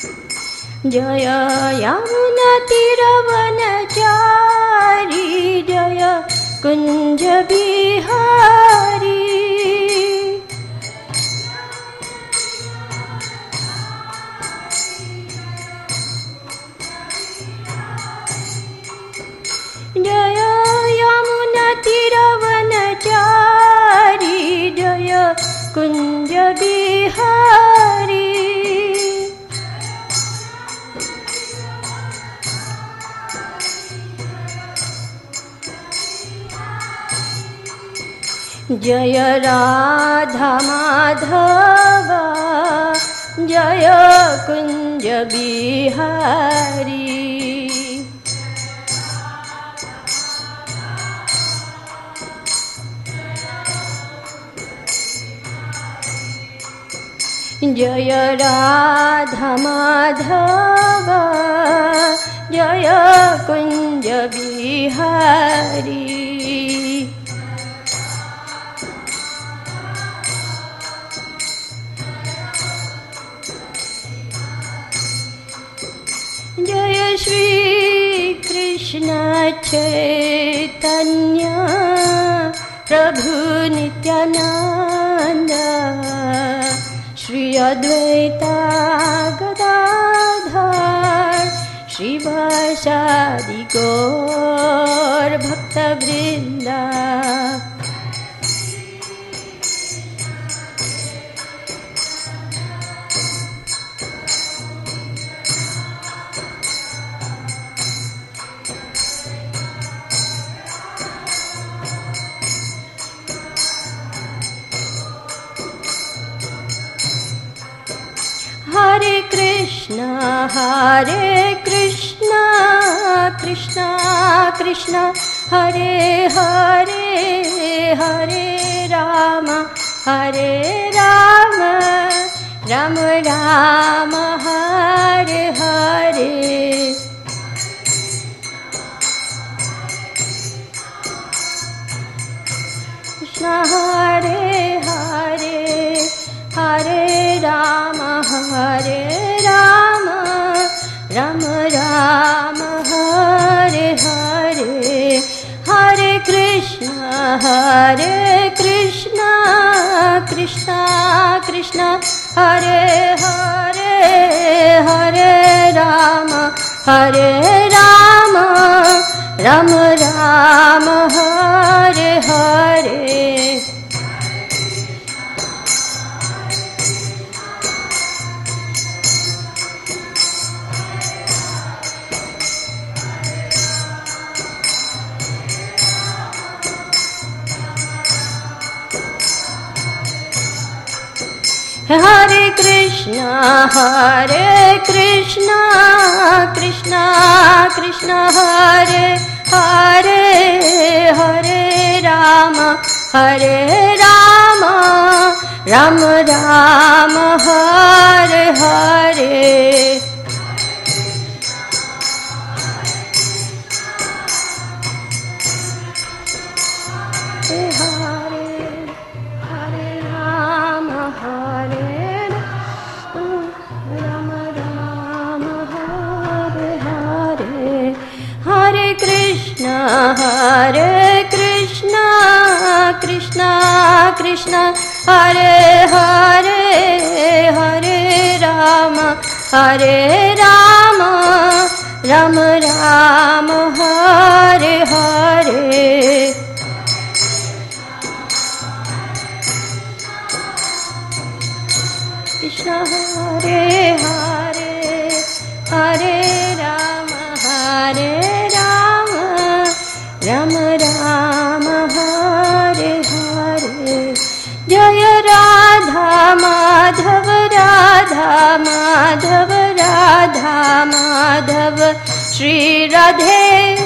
Jai यमुनातीरवनचारी Jai Kunj Bihari. Jai यमुनातीरवनचारी Jai Kunj Bihari. Jai Radha Madhav Jai Kunj Bihari. Jai Radha Madhav Jai Kunj Bihari. Jai Shri Krishna Chaitanya Prabhu Nityanand Shri Advaita Gadadhar श्रीवासादि Gaur भक्तवृंद। Hare Krishna Krishna Krishna Hare Hare Hare Ram Ram Ram Hare Hare. Krishna Hare Hare Hare Ram Ram Ram Hare Hare. Hare Krishna Krishna Krishna Hare Hare Hare Ram Ram Ram Hare Hare. Hare Krishna Krishna Krishna Hare Hare Hare Ram Ram Ram Hare Hare. Hare Krishna Krishna Krishna Hare Hare Hare Ram Ram Ram Hare Hare. Krishna Hare Hare Hare Ram Ram Ram Hare Hare. Jai Radha Madhav Shri Radhe.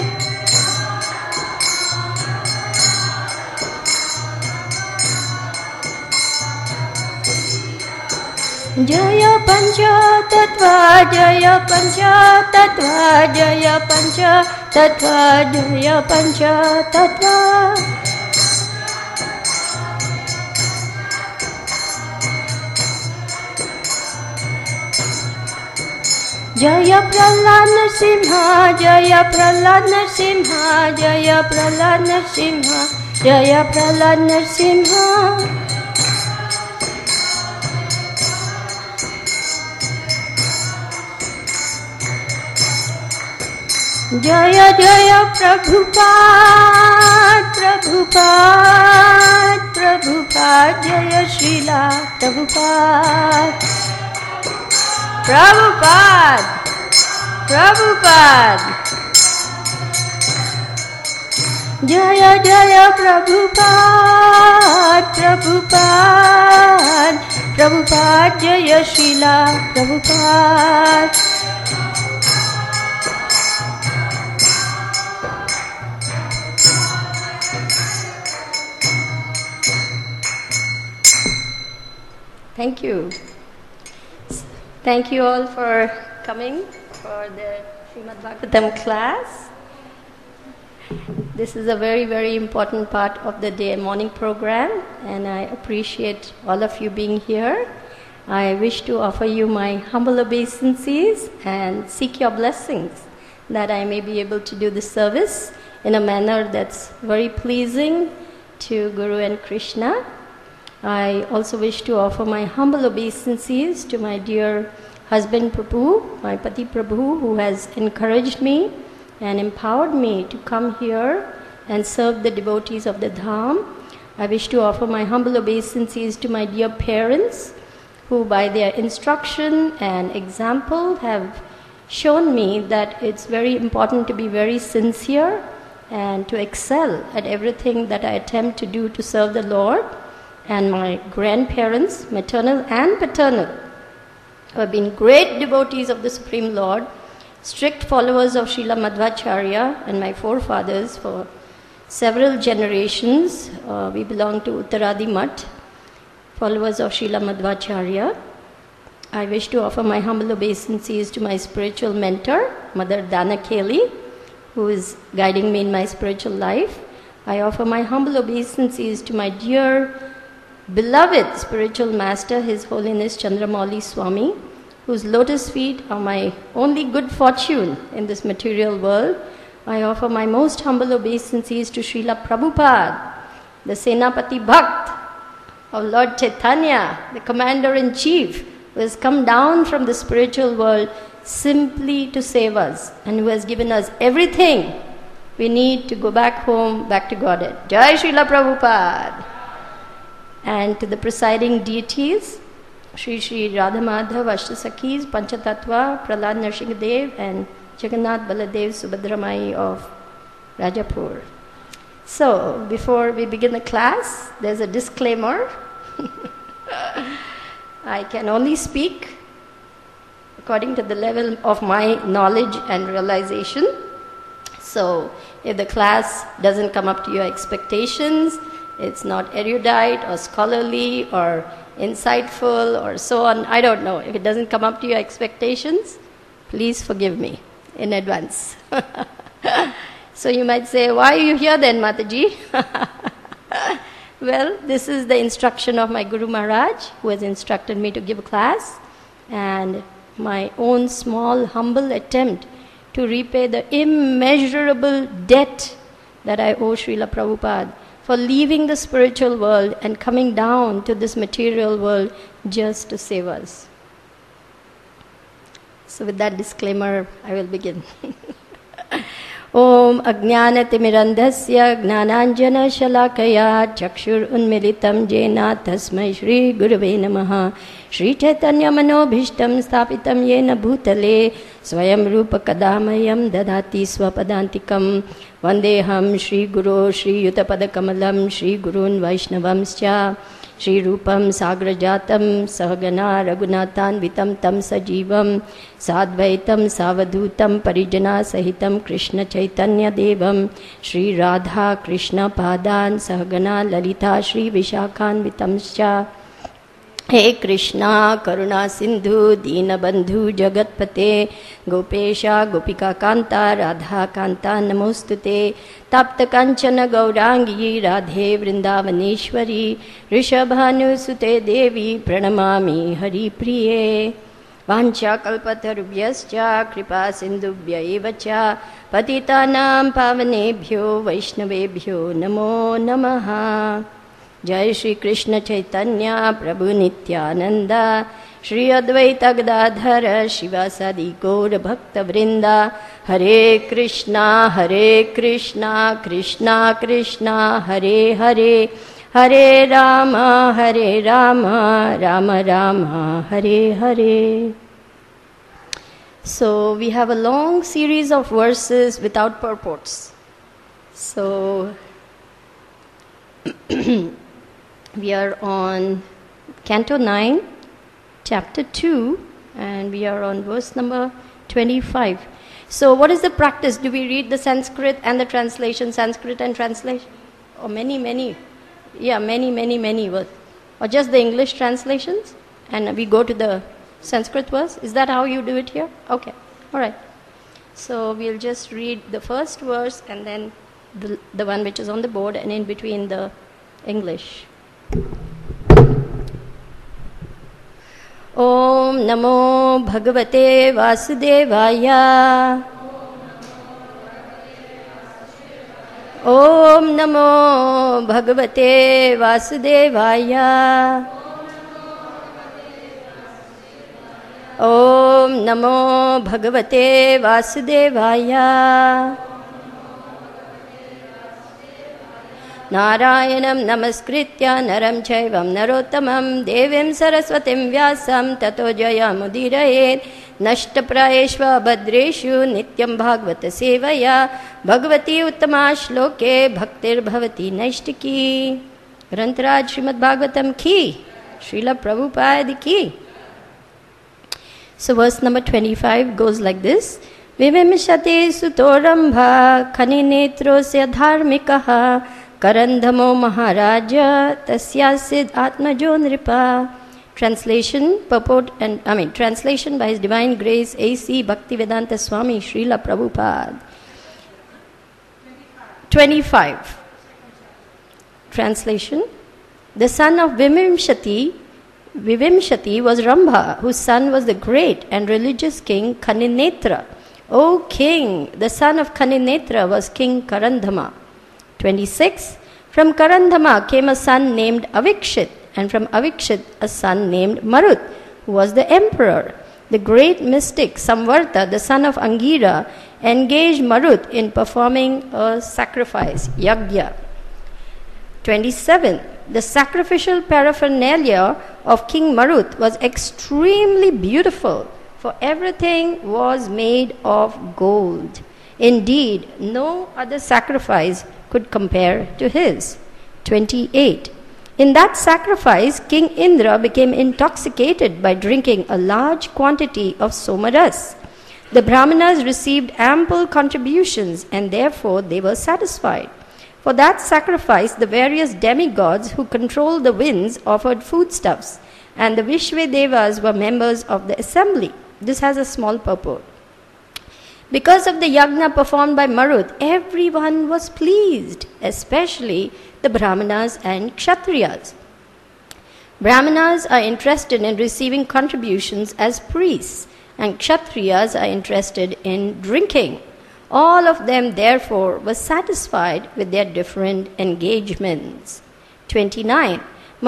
Jai Panchtatva Jai Panchtatva Jai Panchtatva Jai Panchtatva. Jaya Prahlad Narasimha, Jaya Prahlad Narasimha, Jaya Prahlad Narasimha, Jaya Prahlad Narasimha. Jaya Jaya Prabhupada, Prabhupada, Prabhupada, Jaya Srila Prabhupada, Prabhupada, Prabhupada. Jaya Jaya Prabhupada, Prabhupada, Prabhupada, Jaya Srila Prabhupada. Thank you. Thank you all for coming for the Srimad Bhagavatam class. This is a very, very important part of the day morning program, and I appreciate all of you being here. I wish to offer you my humble obeisances and seek your blessings that I may be able to do the service in a manner that's very pleasing to Guru and Krishna. I also wish to offer my humble obeisances to my dear husband Prabhu, my Pati Prabhu, who has encouraged me and empowered me to come here and serve the devotees of the Dham. I wish to offer my humble obeisances to my dear parents, who by their instruction and example have shown me that it's very important to be very sincere and to excel at everything that I attempt to do to serve the Lord. And my grandparents, maternal and paternal, who have been great devotees of the Supreme Lord, strict followers of Srila Madhvacharya, and my forefathers for several generations. We belong to Uttaradi Mutt, followers of Srila Madhvacharya. I wish to offer my humble obeisances to my spiritual mentor, Mother Dana Keli, who is guiding me in my spiritual life. I offer my humble obeisances to my dear beloved spiritual master, His Holiness Chandramauli Swami, whose lotus feet are my only good fortune in this material world. I offer my most humble obeisances to Srila Prabhupada, the Senapati Bhakt of Lord Chaitanya, the Commander-in-Chief, who has come down from the spiritual world simply to save us and who has given us everything we need to go back home, back to Godhead. Jai Srila Prabhupada. And to the presiding deities, Sri Sri Radhamadhav Ashtasakis, Panchatattva, Prahlad Narasimhadev, and Jagannath Baladev Subhadramai of Rajapur. So, before we begin the class, there's a disclaimer. I can only speak according to the level of my knowledge and realization. So, if the class doesn't come up to your expectations, it's not erudite or scholarly or insightful or so on, I don't know. If it doesn't come up to your expectations, please forgive me in advance. So you might say, why are you here then, Mataji? Well, this is the instruction of my Guru Maharaj, who has instructed me to give a class, and my own small, humble attempt to repay the immeasurable debt that I owe Srila Prabhupada for leaving the spiritual world and coming down to this material world just to save us. So with that disclaimer, I will begin. Om Ajnanatimirandhasya Gnananjana Shalakaya Chakshur Unmilitam Jena Tasmai Shri Gurave Namaha Shri Chaitanya Manobhishtam Sthapitam Yena Bhutale Swayam Rupa Kadamayam Dadati Swapadantikam Vandeham Shri Guru Shri Yutapada Kamalam Shri Gurun Vaishnavamscha Shri Rupam Sagrajatam Sahagana Raghunathan Vitam Tam Sajivam Sadvaitam Savadhutam Parijana Sahitam Krishna Chaitanya Devam Shri Radha Krishna Padan Sahagana Lalita Shri Vishakhan Vitamscha He Krishna Karuna Sindhu Dina Bandhu Jagatpate Gopesha Gopika Kanta Radha Kanta Namostute Tapta Kanchana Gaurangi Radhe Vrindavaneshwari Rishabhanu Sute Devi Pranamami Hari Priye. Vancha kalpatarubhyascha kripa sindubhya eva cha patitanam pavanebhyo vaishnavebhyo namo namaha. Jai Shri Krishna Chaitanya Prabhu Nityananda Shri Advaita Gadadhara Shivasadi Gaura Bhakta Vrinda. Hare Krishna Krishna Krishna Hare Hare, Hare Rama Rama Rama Hare Hare. So we have a long series of verses without purports. So we are on Canto 9, Chapter 2, and we are on verse number 25. So what is the practice? Do we read the Sanskrit and the translation, Sanskrit and translation? Or many? Yeah, many words. Or just the English translations? And we go to the Sanskrit verse? Is that how you do it here? Okay, all right. So we'll just read the first verse and then the one which is on the board, and in between the English. Om Namo Bhagavate Vasudevaya. Om Namo Bhagavate Vasudevaya. Om Namo Bhagavate Vasudevaya. Narayanam Namaskritya Naram Chaivam Narottamam Devim Saraswatim Vyasam Tato Jayamudiraye Nashtaprayeshva Bhadreshu Nityam Bhagavata Sevaya Bhagavati Uttama Shloke Bhaktir Bhavati Naishtiki. Grantaraj Srimad Bhagavatam ki, Srila Prabhupada ki. So verse number 25 goes like this. Vivimshate sutorambha khaninetro dharmikaha Karandhamo Maharaja Tasyasid Atmajo Nripa. Translation, purport, and translation by His Divine Grace A.C. Bhaktivedanta Swami Srila Prabhupada. 25. Translation. The son of Vivimshati was Rambha, whose son was the great and religious king Kaninetra. O king, the son of Kaninetra was King Karandhama. 26. From Karandhama came a son named Avikshit, and from Avikshit a son named Marut, who was the emperor. The great mystic Samvarta, the son of Angira, engaged Marut in performing a sacrifice, yagya. 27. The sacrificial paraphernalia of King Marut was extremely beautiful, for everything was made of gold. Indeed, no other sacrifice could compare to his. 28. In that sacrifice, King Indra became intoxicated by drinking a large quantity of somaras. The Brahmanas received ample contributions, and therefore they were satisfied. For that sacrifice, the various demigods who controlled the winds offered foodstuffs, and the Vishvedevas were members of the assembly. This has a small purport. Because of the yagna performed by Marut, everyone was pleased, especially the Brahmanas and Kshatriyas. Brahmanas are interested in receiving contributions as priests, and Kshatriyas are interested in drinking. All of them, therefore, were satisfied with their different engagements. 29.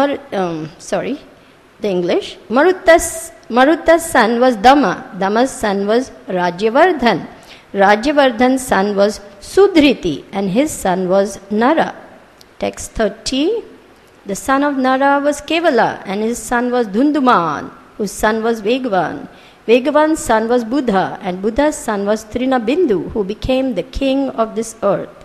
The English. Maruta's son was Dama. Dama's son was Rajyavardhan. Rajyavardhan's son was Sudhriti, and his son was Nara. Text 30. The son of Nara was Kevala, and his son was Dhunduman, whose son was Vegavan. Vegavan's son was Buddha, and Buddha's son was Trinabindu, who became the king of this earth.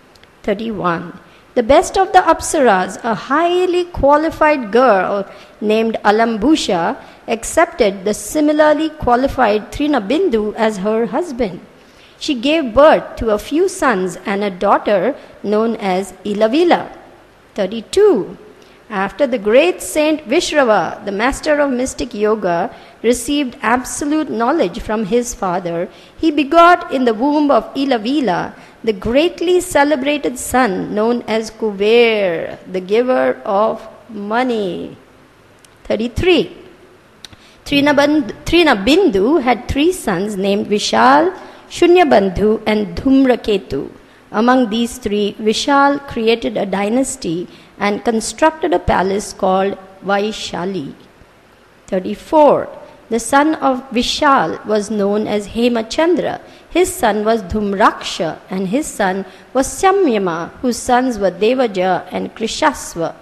31. The best of the Apsaras, a highly qualified girl named Alambusha, accepted the similarly qualified Trinabindu as her husband. She gave birth to a few sons and a daughter known as Ilavila. 32. After the great saint Vishrava, the master of mystic yoga, received absolute knowledge from his father, he begot in the womb of Ilavila the greatly celebrated son known as Kuber, the giver of money. 33. Trinabindu had 3 sons named Vishal, Shunyabandhu and Dhumraketu. Among these 3, Vishal created a dynasty and constructed a palace called Vaishali. 34. The son of Vishal was known as Hemachandra. His son was Dhumraksha and his son was Samyama, whose sons were Devaja and Krishasva.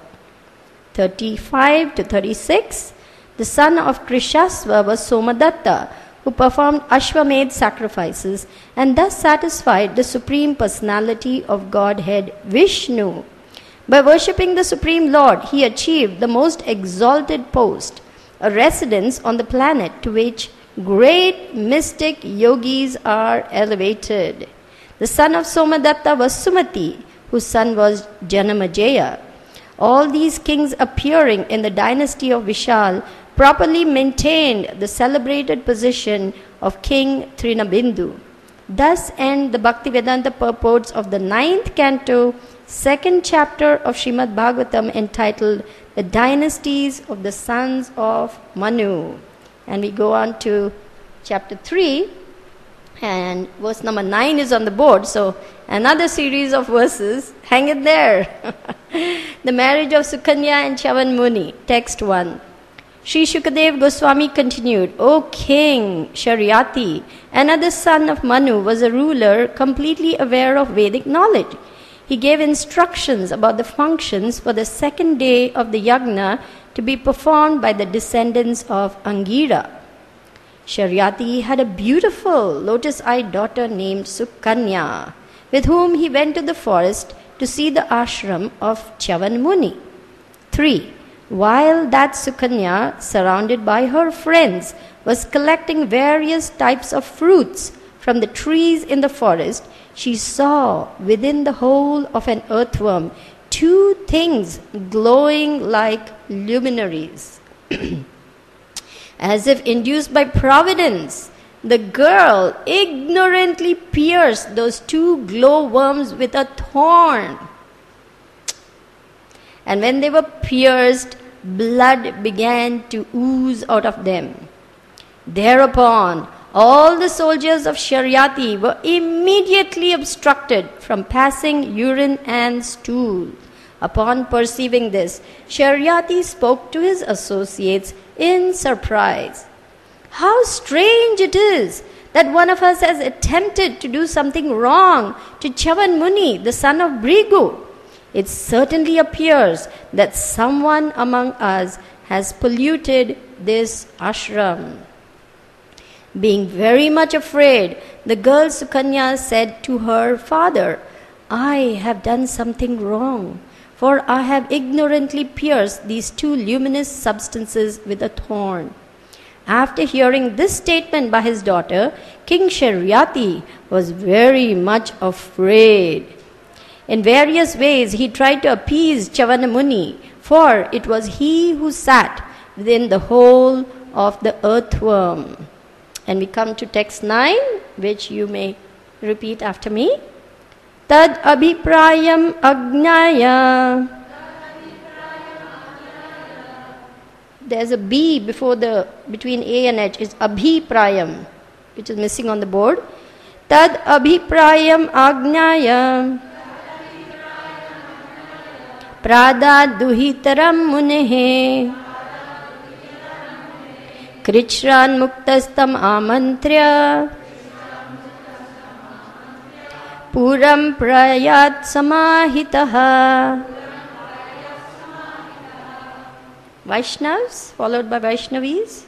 35 to 36. The son of Krishasva was Somadatta, who performed Ashwamedh sacrifices and thus satisfied the Supreme Personality of Godhead Vishnu. By worshipping the Supreme Lord, he achieved the most exalted post, a residence on the planet to which great mystic yogis are elevated. The son of Somadatta was Sumati, whose son was Janamajaya. All these kings appearing in the dynasty of Vishal properly maintained the celebrated position of King Trinabindu. Thus end the Bhaktivedanta purports of the 9th canto, 2nd chapter of Srimad Bhagavatam, entitled The Dynasties of the Sons of Manu. And we go on to chapter 3, and verse number 9 is on the board, so another series of verses, hang it there. The marriage of Sukanya and Chavan Muni, text 1. Sri Shukadev Goswami continued, O King Sharyati, another son of Manu was a ruler completely aware of Vedic knowledge. He gave instructions about the functions for the 2nd day of the yagna to be performed by the descendants of Angira. Sharyati had a beautiful lotus-eyed daughter named Sukanya, with whom he went to the forest to see the ashram of Chavan Muni. 3. While that Sukanya, surrounded by her friends, was collecting various types of fruits from the trees in the forest, she saw within the hole of an earthworm 2 things glowing like luminaries. As if induced by providence, the girl ignorantly pierced those 2 glowworms with a thorn. And when they were pierced, blood began to ooze out of them. Thereupon, all the soldiers of Sharyati were immediately obstructed from passing urine and stool. Upon perceiving this, Sharyati spoke to his associates in surprise. How strange it is that one of us has attempted to do something wrong to Chavan Muni, the son of Brigu. It certainly appears that someone among us has polluted this ashram. Being very much afraid, the girl Sukanya said to her father, I have done something wrong, for I have ignorantly pierced these 2 luminous substances with a thorn. After hearing this statement by his daughter, King Sharyati was very much afraid. In various ways, he tried to appease Chavana Muni, for it was he who sat within the hole of the earthworm. And we come to text 9, which you may repeat after me. Tad abhiprayam agnaya. There's a B between A and H, is abhiprayam, which is missing on the board. Tad abhiprayam agnaya. Prada duhitaram munehe. Krichran muktastam amantrya. Puram prayat samahitaha. Vaishnavs, followed by Vaishnavis.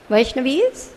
Vaishnavis?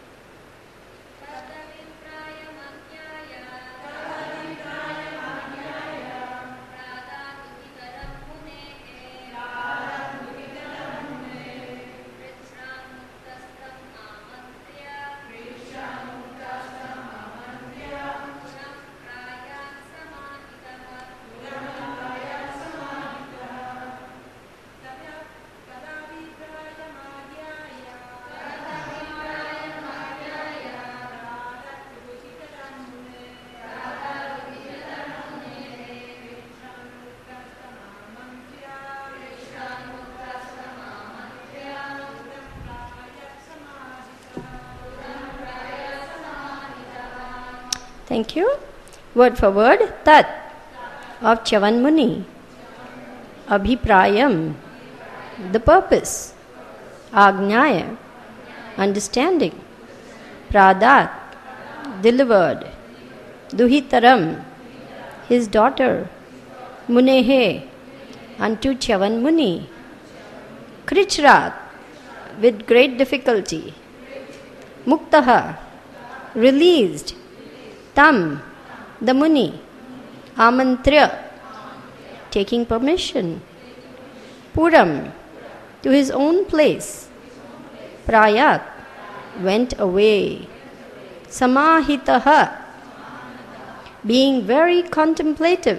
Thank you. Word for word. Tat of Chavan Muni. Abhiprayam, the purpose. Agnyaya, understanding. Pradat, delivered. Duhitaram, his daughter. Munehe, unto Chavan Muni. Krichrat, with great difficulty. Muktaha, released. Tam, the Muni. Amantrya, taking permission. Puram, to his own place. Prayat, went away. Samahitaha, being very contemplative.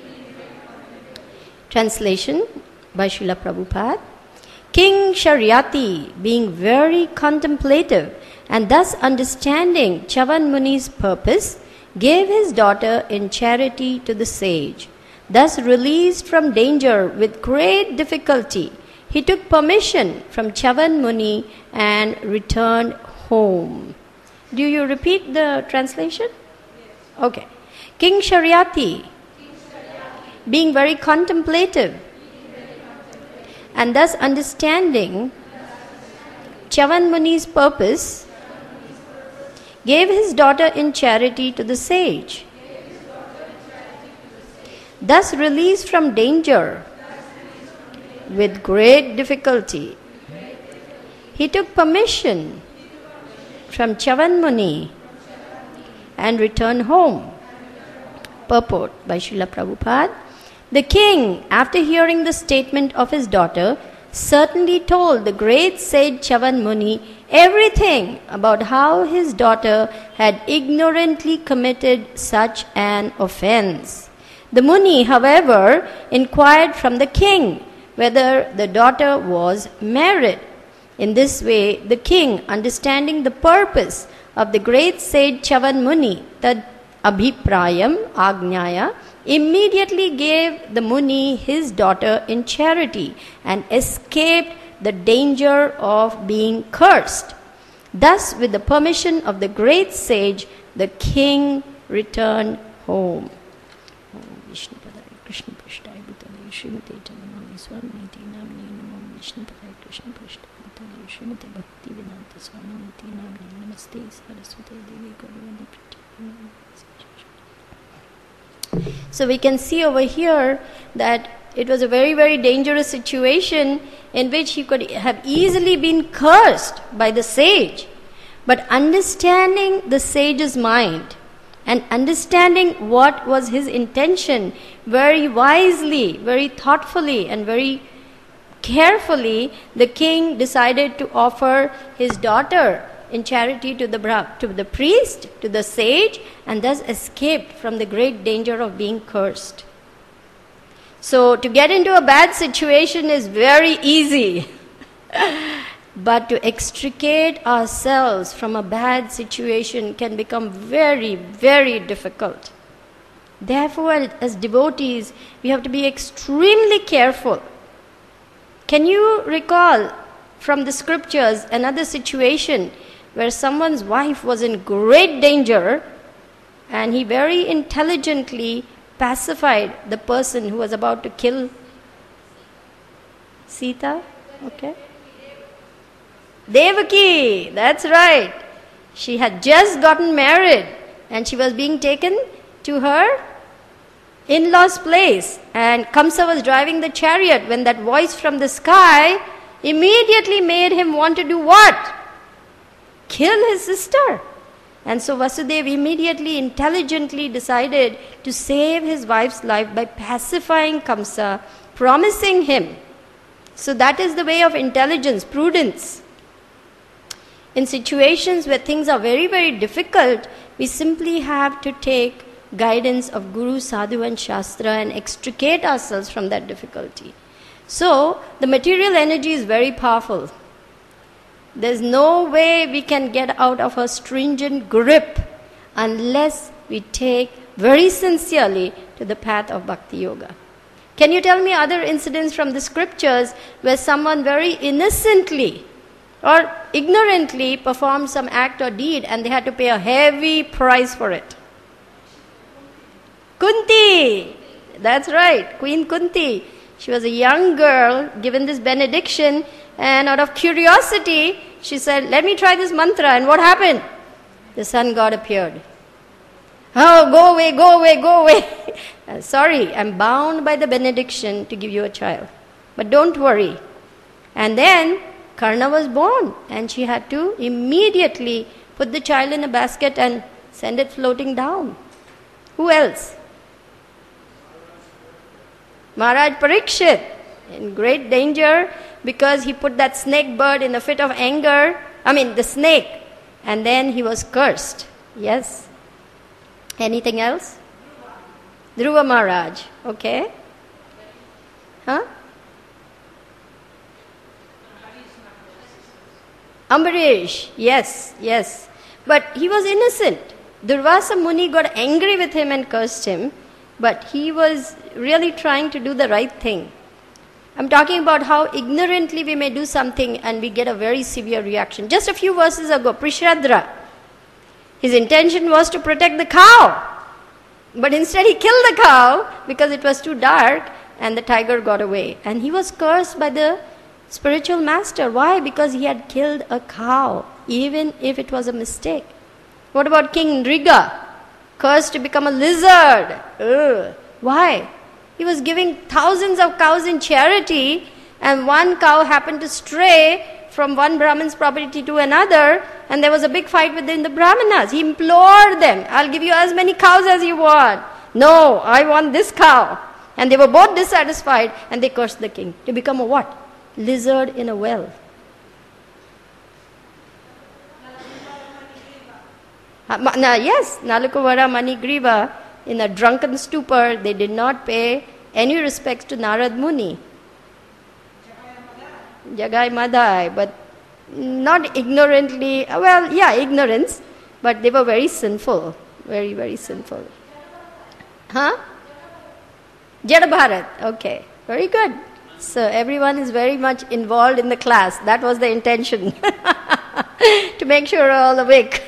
Translation by Srila Prabhupada. King Sharyati, being very contemplative and thus understanding Chavan Muni's purpose, gave his daughter in charity to the sage. Thus released from danger with great difficulty, he took permission from Chavan Muni and returned home. Do you repeat the translation? Okay. King Sharyati, being very contemplative and thus understanding Chavan Muni's purpose, gave his daughter in charity to the sage. Thus released from danger with great difficulty, he took permission from Chavan Muni and returned home. Purport by Srila Prabhupada. The king, after hearing the statement of his daughter, certainly told the great sage Chavan Muni everything about how his daughter had ignorantly committed such an offense. The Muni, however, inquired from the king whether the daughter was married. In this way, the king, understanding the purpose of the great sage Chavan Muni, tad abhiprayam agnyaya, immediately gave the Muni his daughter in charity and escaped the danger of being cursed. Thus, with the permission of the great sage, the king returned home. So we can see over here that it was a very, very dangerous situation in which he could have easily been cursed by the sage. But understanding the sage's mind and understanding what was his intention very wisely, very thoughtfully and very carefully, the king decided to offer his daughter in charity to the priest, to the sage, and thus escaped from the great danger of being cursed. So to get into a bad situation is very easy. But to extricate ourselves from a bad situation can become very, very difficult. Therefore, as devotees, we have to be extremely careful. Can you recall from the scriptures another situation where someone's wife was in great danger and he very intelligently pacified the person who was about to kill Sita? Okay. Devaki, that's right. She had just gotten married and she was being taken to her in-law's place, and Kamsa was driving the chariot when that voice from the sky immediately made him want to do what? kill his sister. And so Vasudeva immediately, intelligently decided to save his wife's life by pacifying Kamsa, promising him. So that is the way of intelligence, prudence. In situations where things are very, very difficult, we simply have to take guidance of Guru, Sadhu and Shastra and extricate ourselves from that difficulty. So, the material energy is very powerful. There's no way we can get out of a stringent grip unless we take very sincerely to the path of Bhakti Yoga. Can you tell me other incidents from the scriptures where someone very innocently or ignorantly performed some act or deed and they had to pay a heavy price for it? Kunti! That's right, Queen Kunti. She was a young girl given this benediction, and out of curiosity, she said, let me try this mantra. And what happened? The sun god appeared. Oh, go away, go away, go away. Sorry, I'm bound by the benediction to give you a child. But don't worry. And then Karna was born, and she had to immediately put the child in a basket and send it floating down. Who else? Maharaj Parikshit, in great danger because he put that snake bird in a fit of anger. The snake. And then he was cursed. Yes. Anything else? Dhruva Maharaj. Okay. Huh? Ambarish. Yes, yes. But he was innocent. Durvasa Muni got angry with him and cursed him. But he was really trying to do the right thing. I'm talking about how ignorantly we may do something and we get a very severe reaction. Just a few verses ago, Prishadra, his intention was to protect the cow. But instead he killed the cow because it was too dark and the tiger got away. And he was cursed by the spiritual master. Why? Because he had killed a cow, even if it was a mistake. What about King Nriga? Cursed to become a lizard. Ugh. Why? He was giving thousands of cows in charity, and one cow happened to stray from one Brahmin's property to another, and there was a big fight within the Brahmanas. He implored them, I'll give you as many cows as you want. No, I want this cow. And they were both dissatisfied, and they cursed the king to become a what? Lizard in a well. Yes, Nalakuvara Manigriva, in a drunken stupor, they did not pay any respects to Narad Muni. Jagai Madai, but not ignorantly, ignorance, but they were very sinful, very, very sinful. Huh? Jada Bharat, okay, very good. So everyone is very much involved in the class. That was the intention, to make sure we're all awake.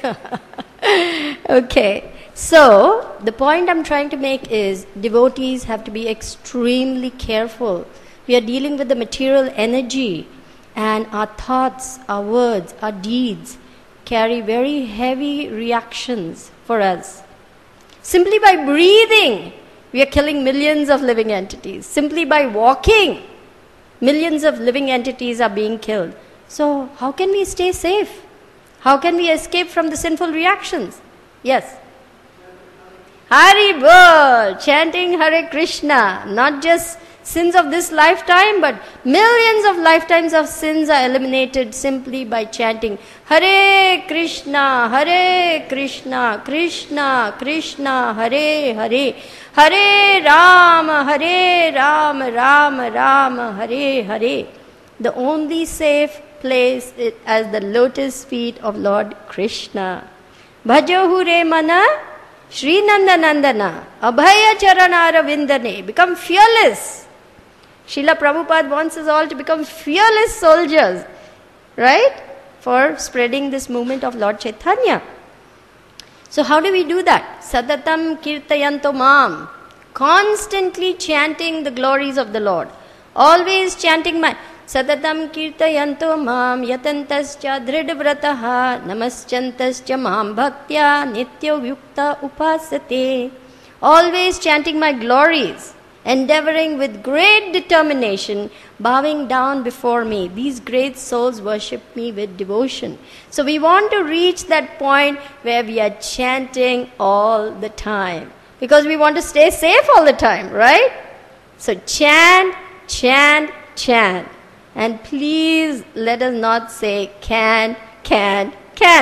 Okay, so the point I'm trying to make is devotees have to be extremely careful. We are dealing with the material energy, and our thoughts, our words, our deeds carry very heavy reactions for us. Simply by breathing, we are killing millions of living entities. Simply by walking, millions of living entities are being killed. So how can we stay safe? How can we escape from the sinful reactions? Yes. Hari Bol, chanting Hare Krishna, not just sins of this lifetime, but millions of lifetimes of sins are eliminated simply by chanting Hare Krishna, Krishna Krishna, Hare Hare, Hare Rama, Rama Rama, Hare Hare. The only safe place is as the lotus feet of Lord Krishna. Bhajo Hure Mana, Shri Nanda Nandana, Abhaya Charanara Vindane. Become fearless. Srila Prabhupada wants us all to become fearless soldiers, right? For spreading this movement of Lord Chaitanya. So how do we do that? Sadatam Kirtayanto Mam. Constantly chanting the glories of the Lord. Always chanting my Sadatam Kirtayanto Mam Yatantascha Dhridavrataha Namaschantascha Mam Bhaktya Nityo Yukta Upasate. Always chanting my glories. endeavoring with great determination, bowing down before me. These great souls worship me with devotion. So we want to reach that point where we are chanting all the time, because we want to stay safe all the time, right? So chant, chant, chant. And please let us not say can, can't,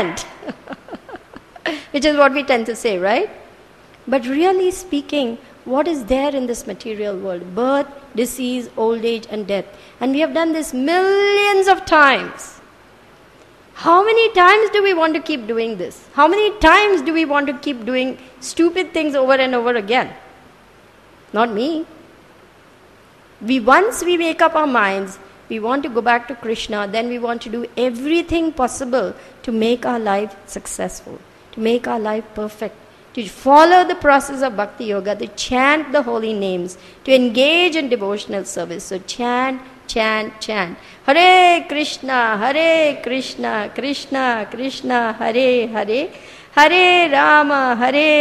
which is what we tend to say, right? But really speaking, what is there in this material world? Birth, disease, old age, and death. And we have done this millions of times. How many times do we want to keep doing this? How many times do we want to keep doing stupid things over and over again? Not me. Once we make up our minds, we want to go back to Krishna, then we want to do everything possible to make our life successful, to make our life perfect, to follow the process of Bhakti Yoga, to chant the holy names, to engage in devotional service. So chant, chant, chant. Hare Krishna, Krishna Krishna, Hare Hare, Hare Rama,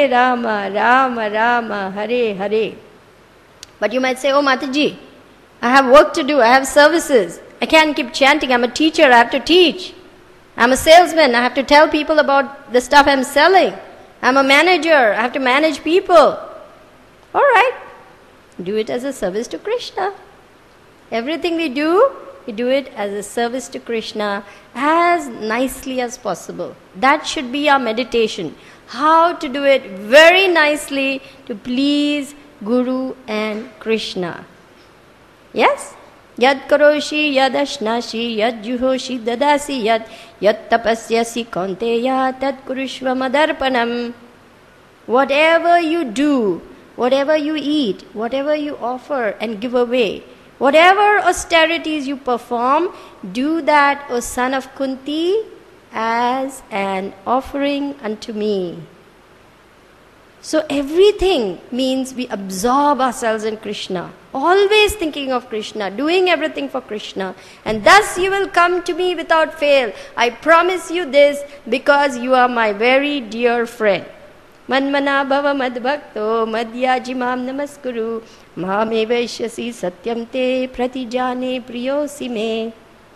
Rama Rama, Hare Hare. But you might say, oh Mataji, I have work to do, I have services. I can't keep chanting, I'm a teacher, I have to teach. I'm a salesman, I have to tell people about the stuff I'm selling. I'm a manager, I have to manage people. All right, do it as a service to Krishna. Everything we do it as a service to Krishna as nicely as possible. That should be our meditation. How to do it very nicely to please Guru and Krishna. Yes? Yad karoshi, yad ashnashi, yad juhoshi, dadasi, yad tapasyasi kaunteya, tad kurushva madarpanam. Whatever you do, whatever you eat, whatever you offer and give away, whatever austerities you perform, do that, O son of Kunti, as an offering unto me. So everything means we absorb ourselves in Krishna, always thinking of Krishna, doing everything for Krishna. And thus you will come to me without fail. I promise you this because you are my very dear friend. Manmana bhava madbhakto madhyajimam namaskuru mahame vaishyasi satyam te pratijane priyosi me.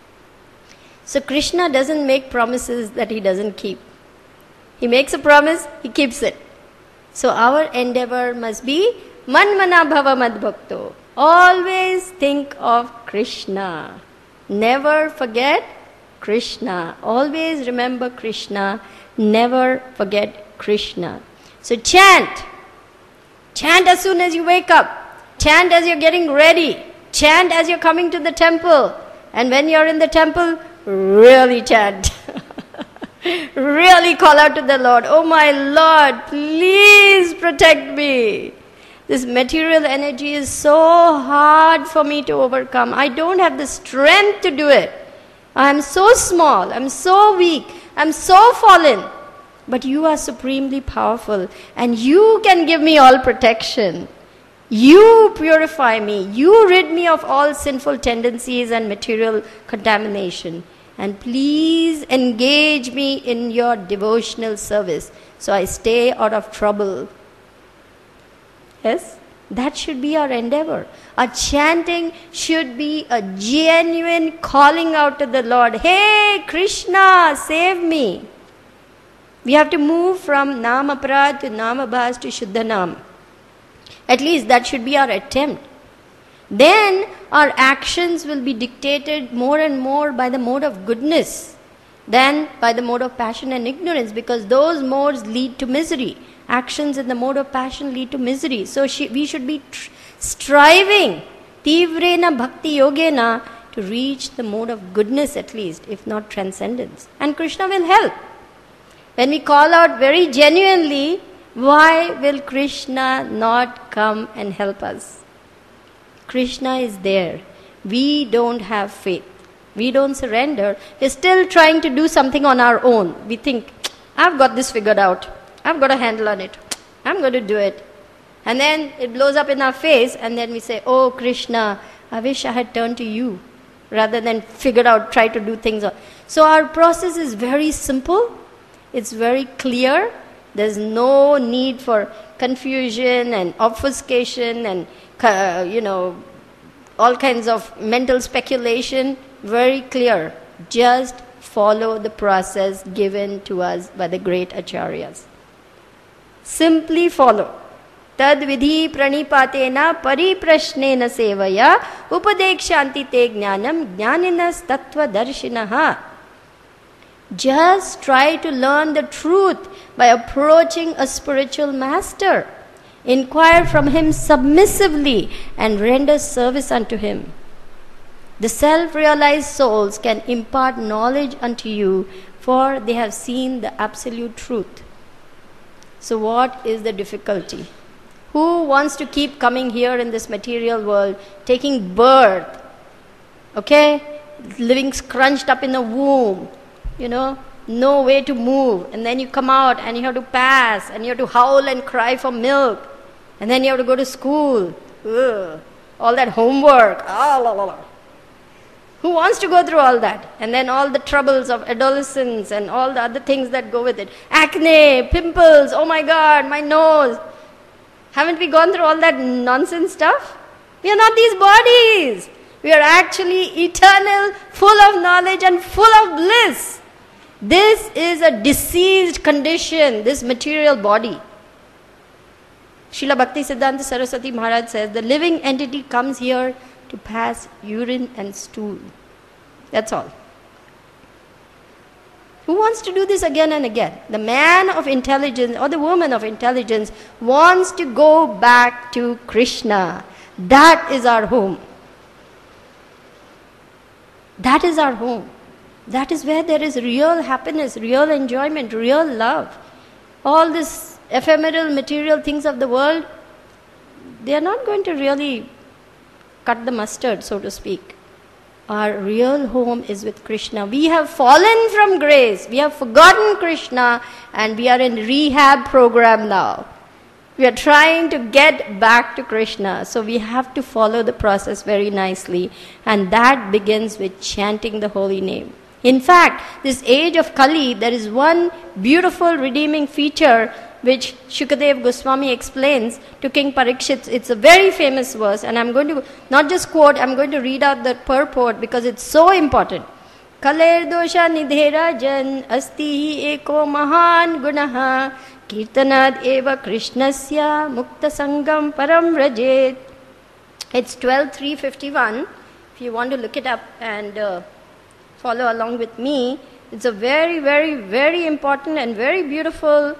So Krishna doesn't make promises that he doesn't keep. He makes a promise, he keeps it. So our endeavor must be Manmana bhava madbhakto. Always think of Krishna. Never forget Krishna. Always remember Krishna. Never forget Krishna. So chant. Chant as soon as you wake up. Chant as you're getting ready. Chant as you're coming to the temple. And when you're in the temple, really chant. Really call out to the Lord. Oh my Lord, please protect me. This material energy is so hard for me to overcome. I don't have the strength to do it. I'm so small. I'm so weak. I'm so fallen. But you are supremely powerful and you can give me all protection. You purify me. You rid me of all sinful tendencies and material contamination. And please engage me in your devotional service so I stay out of trouble. Yes? That should be our endeavor. Our chanting should be a genuine calling out to the Lord. Hey, Krishna, save me. We have to move from Namaprad to Namabhas to Shuddhanam. At least that should be our attempt. Then our actions will be dictated more and more by the mode of goodness than by the mode of passion and ignorance, because those modes lead to misery. Actions in the mode of passion lead to misery. So we should be striving, tivrena bhakti yogena, to reach the mode of goodness at least, if not transcendence. And Krishna will help. When we call out very genuinely, why will Krishna not come and help us? Krishna is there. We don't have faith. We don't surrender. We're still trying to do something on our own. We think, I've got this figured out. I've got a handle on it. I'm going to do it. And then it blows up in our face and then we say, oh Krishna, I wish I had turned to you rather than figured out, try to do things. So our process is very simple. It's very clear. There's no need for confusion and obfuscation and, all kinds of mental speculation. Very clear. Just follow the process given to us by the great acharyas. Simply follow. Tad vidhi pranipatena pariprashnena sevaya upadekshanti te jnanam jnaninas tattva darshinaha. Just try to learn the truth by approaching a spiritual master. Inquire from him submissively and render service unto him. The self-realized souls can impart knowledge unto you, for they have seen the absolute truth. So what is the difficulty? Who wants to keep coming here in this material world, taking birth, living scrunched up in a womb, no way to move, and then you come out and you have to pass, and you have to howl and cry for milk, and then you have to go to school, all that homework, Who wants to go through all that? And then all the troubles of adolescence and all the other things that go with it. Acne, pimples, oh my God, my nose. Haven't we gone through all that nonsense stuff? We are not these bodies. We are actually eternal, full of knowledge and full of bliss. This is a diseased condition, this material body. Srila Bhakti Siddhanta Saraswati Maharaj says, the living entity comes here to pass urine and stool. That's all. Who wants to do this again and again? The man of intelligence or the woman of intelligence wants to go back to Krishna. That is our home. That is our home. That is where there is real happiness, real enjoyment, real love. All this ephemeral material things of the world, they are not going to really cut the mustard, so to speak. Our real home is with Krishna. We have fallen from grace. We have forgotten Krishna and we are in rehab program now. We are trying to get back to Krishna. So we have to follow the process very nicely. And that begins with chanting the holy name. In fact, this age of Kali, there is one beautiful redeeming feature which Shukadev Goswami explains to King Parikshit. It's a very famous verse, and I'm going to not just quote, I'm going to read out the purport because it's so important. Kaler dosha nidhera jan asti eko mahan gunaha kirtanad eva krishnasya mukta sangam param rajet. It's 12.351. If you want to look it up and follow along with me, it's a very, very, very important and very beautiful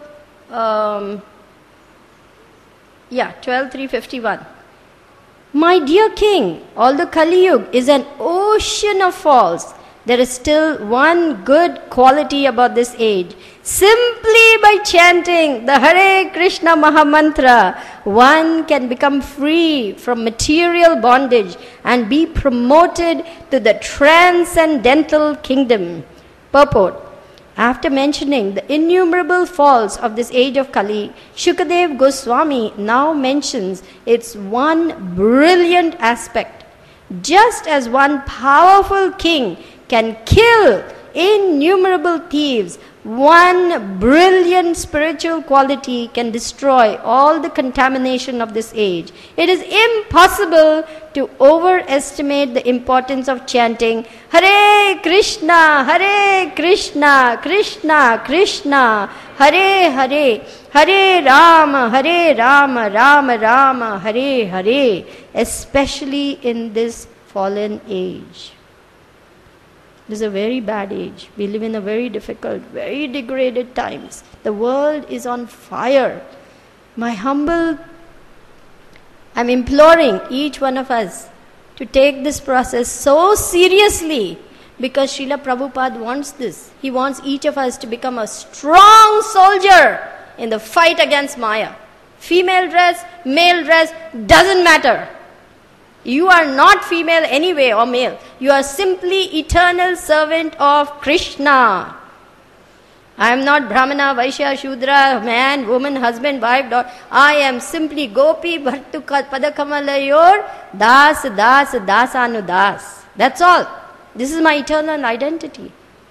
12.351. My dear king, although Kali Yuga is an ocean of faults, there is still one good quality about this age. Simply by chanting the Hare Krishna Mahamantra, one can become free from material bondage and be promoted to the transcendental kingdom. Purport. After mentioning the innumerable faults of this age of Kali, Shukadev Goswami now mentions its one brilliant aspect. Just as one powerful king can kill innumerable thieves, one brilliant spiritual quality can destroy all the contamination of this age. It is impossible to overestimate the importance of chanting Hare Krishna, Krishna Krishna, Hare Hare, Hare Rama, Rama Rama, Hare Hare, especially in this fallen age. This is a very bad age. We live in a very difficult, very degraded times. The world is on fire. I'm imploring each one of us to take this process so seriously because Srila Prabhupada wants this. He wants each of us to become a strong soldier in the fight against Maya. Female dress, male dress, doesn't matter. You are not female anyway or male. You are simply eternal servant of Krishna. I am not Brahmana, Vaishya, Shudra, man, woman, husband, wife, daughter. I am simply Gopi, Bhartu, Padakamalayur, Das, Dasanudas. That's all. This is my eternal identity.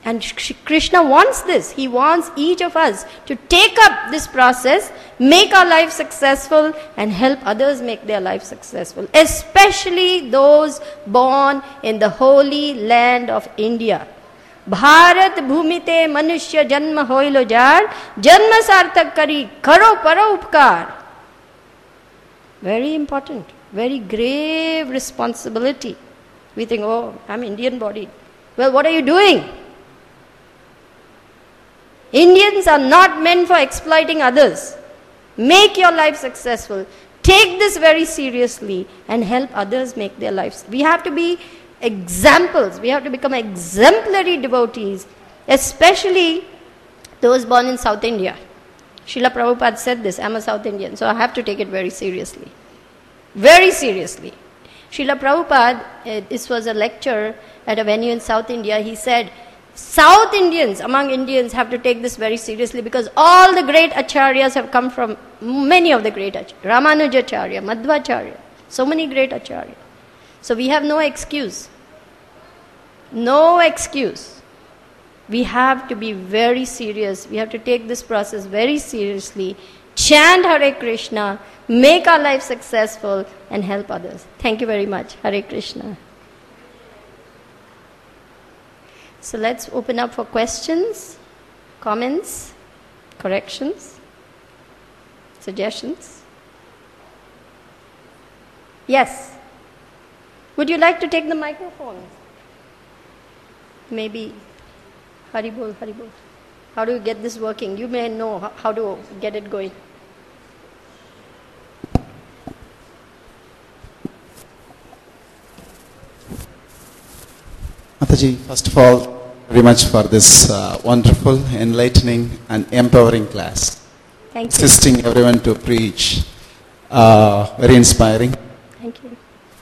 And Krishna wants this. He wants each of us to take up this process, make our life successful, and help others make their life successful. Especially those born in the holy land of India. Bharat bhumite manushya janma hoilo jar, janma sarthak kari karo paro upkar. Very important, very grave responsibility. We think, oh, I'm Indian bodied. Well, what are you doing? Indians are not meant for exploiting others. Make your life successful. Take this very seriously and help others make their lives. We have to be examples. We have to become exemplary devotees, especially those born in South India. Srila Prabhupada said this, I'm a South Indian, so I have to take it very seriously. Very seriously. Srila Prabhupada, this was a lecture at a venue in South India, he said, South Indians, among Indians, have to take this very seriously because all the great acharyas have come from, many of the great acharyas, Ramanujacharya, Madhvacharya, so many great acharyas. So we have no excuse. No excuse. We have to be very serious. We have to take this process very seriously. Chant Hare Krishna, make our life successful, and help others. Thank you very much. Hare Krishna. So let's open up for questions, comments, corrections, suggestions. Yes. Would you like to take the microphone? Maybe. Haribol, Haribol. How do you get this working? You may know how to get it going. Mataji, first of all, very much for this wonderful, enlightening and empowering class. Thank you. Assisting everyone to preach. Very inspiring. Thank you.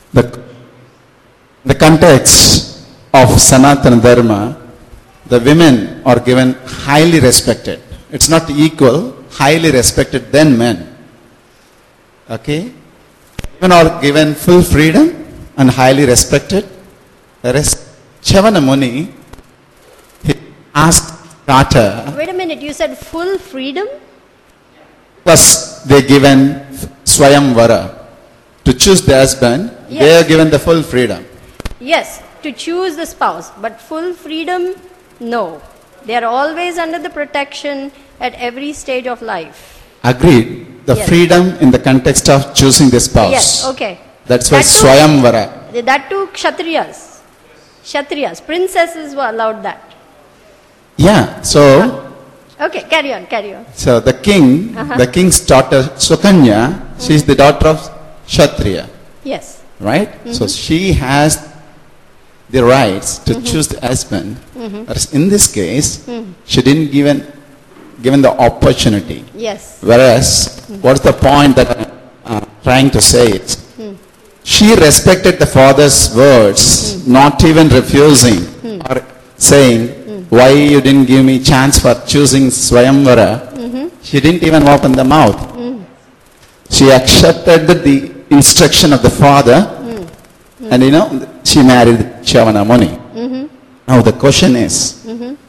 The context of Sanatana Dharma, the women are given highly respected. It's not equal, highly respected than men. Okay? Women are given full freedom and highly respected. Whereas Chavana Muni, he asked daughter. Wait a minute, you said full freedom? Plus, they given Swayamvara. To choose the husband, Yes. they are given the full freedom. Yes, to choose the spouse. But full freedom, no. They are always under the protection at every stage of life. Agreed. The Yes. freedom in the context of choosing the spouse. Yes, okay. That's why That too- Swayamvara. That too, Kshatriyas. Kshatriyas, princesses were allowed that. Yeah, so Okay, carry on, carry on. so the king's daughter Sukanya, she's the daughter of Kshatriya, Yes. right? So she has the rights to choose the husband. Whereas in this case, she didn't given the opportunity. Yes. Whereas, what's the point that I'm trying to say is, she respected the father's words, not even refusing or saying, why you didn't give me chance for choosing Swayamvara. She didn't even open the mouth. She accepted the instruction of the father and she married Chavana Muni. Now the question is,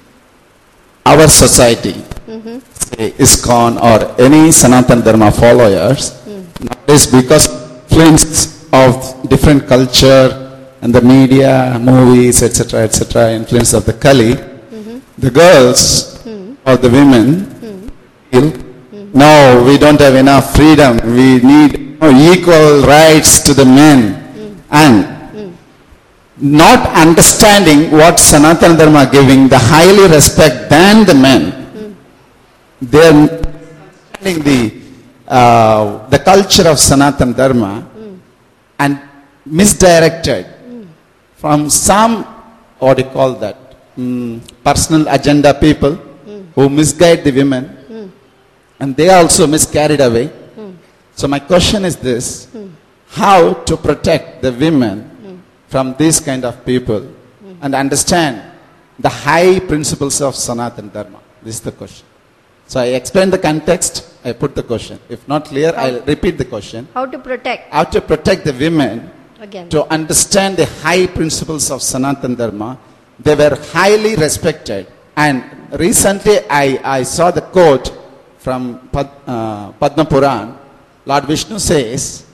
our society, say ISKCON or any Sanatana Dharma followers, nowadays because influence of different culture and the media, movies, etc., influence of the Kali, the girls or the women feel, no, we don't have enough freedom, we need equal rights to the men, and not understanding what Sanatana Dharma giving the highly respect than the men. They are understanding the culture of Sanatana Dharma and misdirected from some, what do you call that, personal agenda people who misguide the women and they also miscarried away. So my question is this, how to protect the women from these kind of people and understand the high principles of Sanatana Dharma? This is the question. So I explained the context, I put the question. If not clear, I'll repeat the question. How to protect? How to protect the women Again. to understand the high principles of Sanatana Dharma They were highly respected. And recently I saw the quote from Padma Puran. Lord Vishnu says,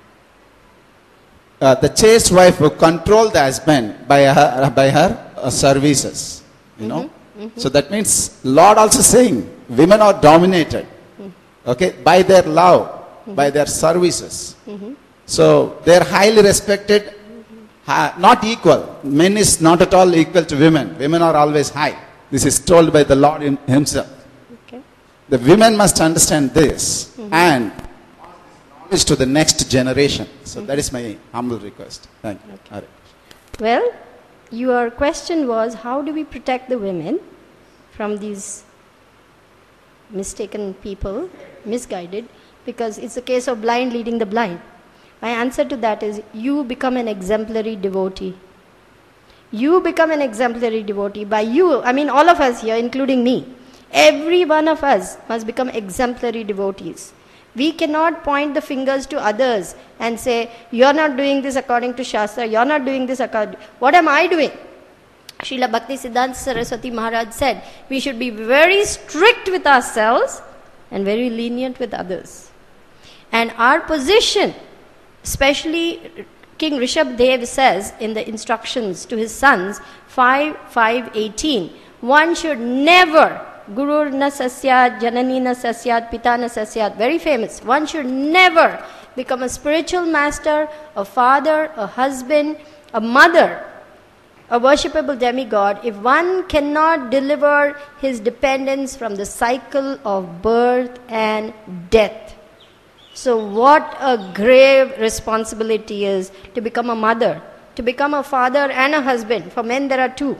the chaste wife will control the husband by her services. You know? So that means Lord also saying, women are dominated. Okay, by their love, by their services. So they are highly respected, not equal. Men is not at all equal to women. Women are always high. This is told by the Lord himself. Okay. The women must understand this and knowledge to the next generation. So that is my humble request. Thank you. Okay. Well, your question was, how do we protect the women from these mistaken people, misguided, because it's a case of blind leading the blind. My answer to that is, you become an exemplary devotee. You become an exemplary devotee. By you, I mean all of us here, including me. Every one of us must become exemplary devotees. We cannot point the fingers to others and say, you're not doing this according to Shastra, you're not doing this according... What am I doing? Srila Bhakti Siddhanta Saraswati Maharaj said, we should be very strict with ourselves and very lenient with others. And our position, especially King Rishabh Dev says in the instructions to his sons, 5:5:18, one should never, Guru na sasyat, Janani na sasyat, Pita na sasyat, very famous, one should never become a spiritual master, a father, a husband, a mother, a worshipable demigod, if one cannot deliver his dependence from the cycle of birth and death. So what a grave responsibility is to become a mother, to become a father and a husband. For men there are two.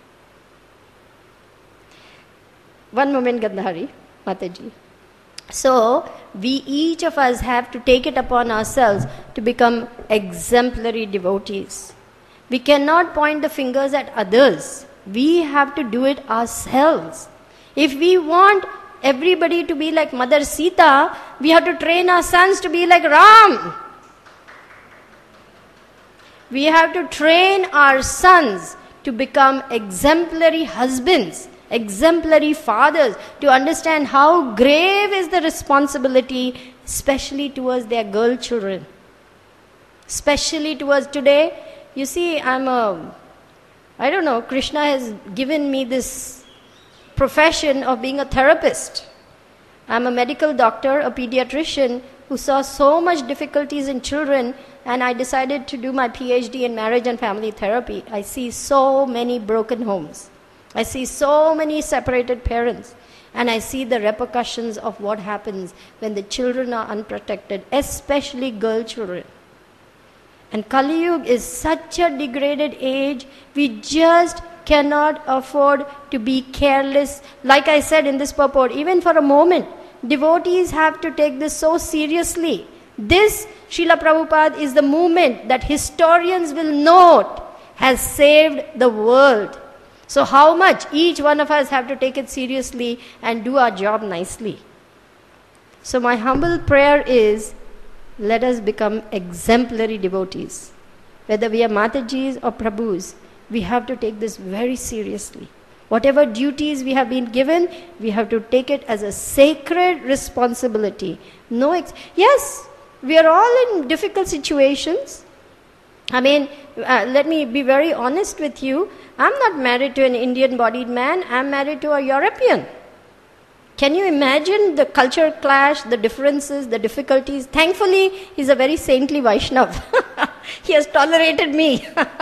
One moment, Gandhari, Mataji. So we each of us have to take it upon ourselves to become exemplary devotees. We cannot point the fingers at others. We have to do it ourselves. If we want everybody to be like Mother Sita, we have to train our sons to be like Ram. We have to train our sons to become exemplary husbands, exemplary fathers, to understand how grave is the responsibility, especially towards their girl children. Especially towards today. You see, I don't know, Krishna has given me this profession of being a therapist. I'm a medical doctor, a pediatrician who saw so much difficulties in children, and I decided to do my PhD in marriage and family therapy. I see so many broken homes. I see so many separated parents. And I see the repercussions of what happens when the children are unprotected, especially girl children. And Kali Yuga is such a degraded age, we just cannot afford to be careless. Like I said in this purport, even for a moment, devotees have to take this so seriously. This, Srila Prabhupada, is the movement that historians will note has saved the world. So how much each one of us have to take it seriously and do our job nicely. So my humble prayer is, let us become exemplary devotees. Whether we are Matajis or Prabhus, we have to take this very seriously. Whatever duties we have been given, we have to take it as a sacred responsibility. Yes, we are all in difficult situations. I mean, let me be very honest with you. I'm not married to an Indian-bodied man. I'm married to a European. Can you imagine the culture clash, the differences, the difficulties? Thankfully, he's a very saintly Vaishnav. He has tolerated me.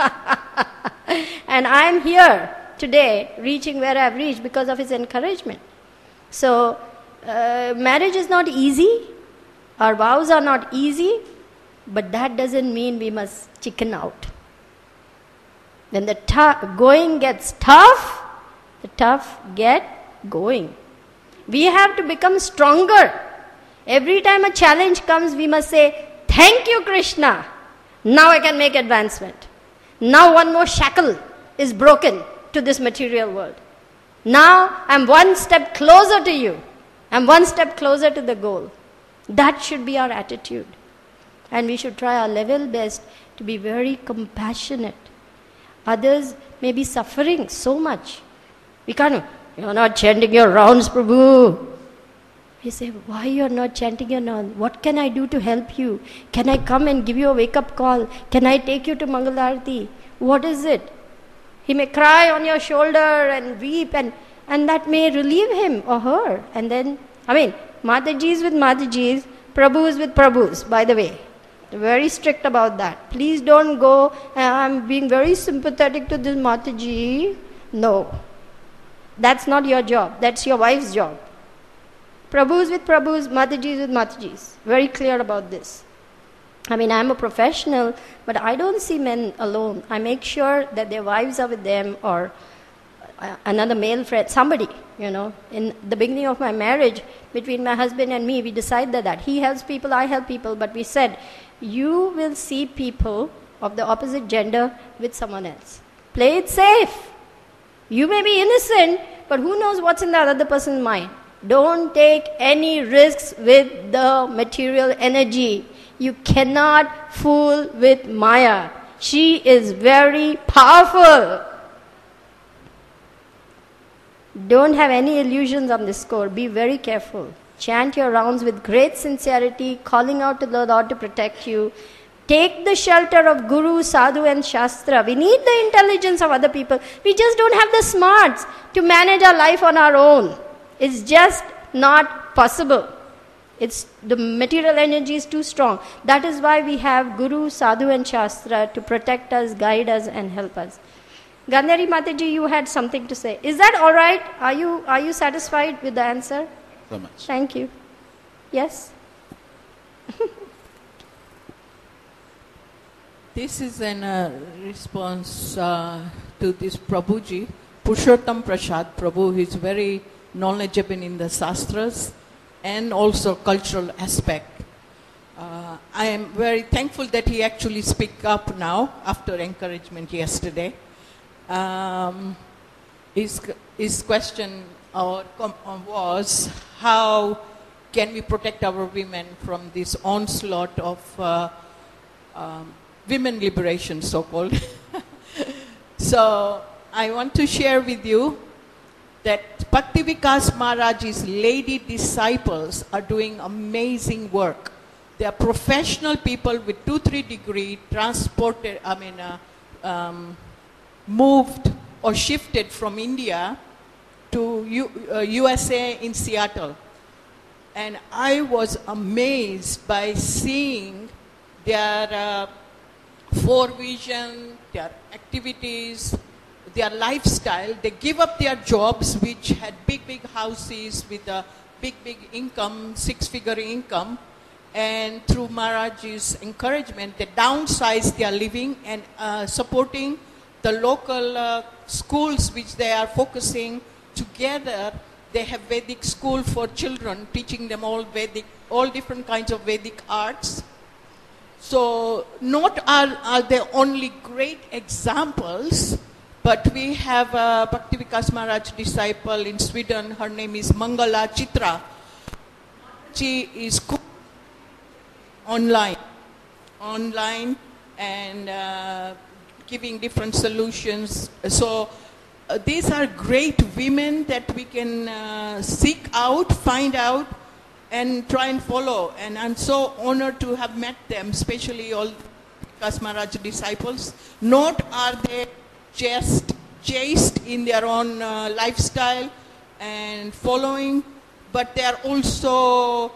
And I'm here today, reaching where I've reached because of his encouragement. So, marriage is not easy. Our vows are not easy. But that doesn't mean we must chicken out. When the going gets tough, the tough get going. We have to become stronger. Every time a challenge comes, we must say, thank you, Krishna. Now I can make advancement. Now one more shackle is broken to this material world. Now I'm one step closer to you. I'm one step closer to the goal. That should be our attitude. And we should try our level best to be very compassionate. others may be suffering so much. We can't, you're not chanting your rounds, Prabhu. We say, why you're not chanting your rounds? What can I do to help you? Can I come and give you a wake-up call? Can I take you to Mangalarti? What is it? He may cry on your shoulder and weep, and that may relieve him or her. And then, Mataji's with Matajis, Prabhu's with Prabhu's, by the way. They're very strict about that. Please don't go, I'm being very sympathetic to this Mataji. No. That's not your job. That's your wife's job. Prabhu's with Prabhu's, Mataji's with Mataji's. Very clear about this. I'm a professional, but I don't see men alone. I make sure that their wives are with them, or another male friend, somebody, In the beginning of my marriage, between my husband and me, we decided that he helps people, I help people, but we said, you will see people of the opposite gender with someone else. Play it safe. You may be innocent, but who knows what's in the other person's mind. Don't take any risks with the material energy. You cannot fool with Maya. She is very powerful. Don't have any illusions on this score. Be very careful. Chant your rounds with great sincerity, calling out to the Lord to protect you. Take the shelter of Guru, Sadhu and Shastra. We need the intelligence of other people. We just don't have the smarts to manage our life on our own. It's just not possible. The material energy is too strong. That is why we have Guru, Sadhu and Shastra to protect us, guide us and help us. Gandhari Mataji, you had something to say. Is that all right? Are you satisfied with the answer? So much. Thank you. Yes? This is in response to this Prabhuji, Purushottam Prasad Prabhu, who is very knowledgeable in the Shastras and also cultural aspect. I am very thankful that he actually speak up now after encouragement yesterday. His question was, how can we protect our women from this onslaught of women liberation, so-called. So I want to share with you that Bhakti Vikas Maharaj's lady disciples are doing amazing work. They are professional people with 2-3 degree, moved or shifted from India to USA in Seattle. And I was amazed by seeing their vision, their activities, their lifestyle. They give up their jobs, which had big houses with a big income, 6-figure income, and through Maharaj's encouragement, they downsize their living and supporting the local schools which they are focusing together. They have Vedic school for children, teaching them all different kinds of Vedic arts. So not are they only great examples, but we have a Bhakti Vikas Maharaj disciple in Sweden. Her name is Mangala Chitra. She is online and giving different solutions. So these are great women that we can seek out, find out, and try and follow. And I'm so honored to have met them, especially all Vikas Maharaj disciples. Not are they just chaste in their own lifestyle and following, but they are also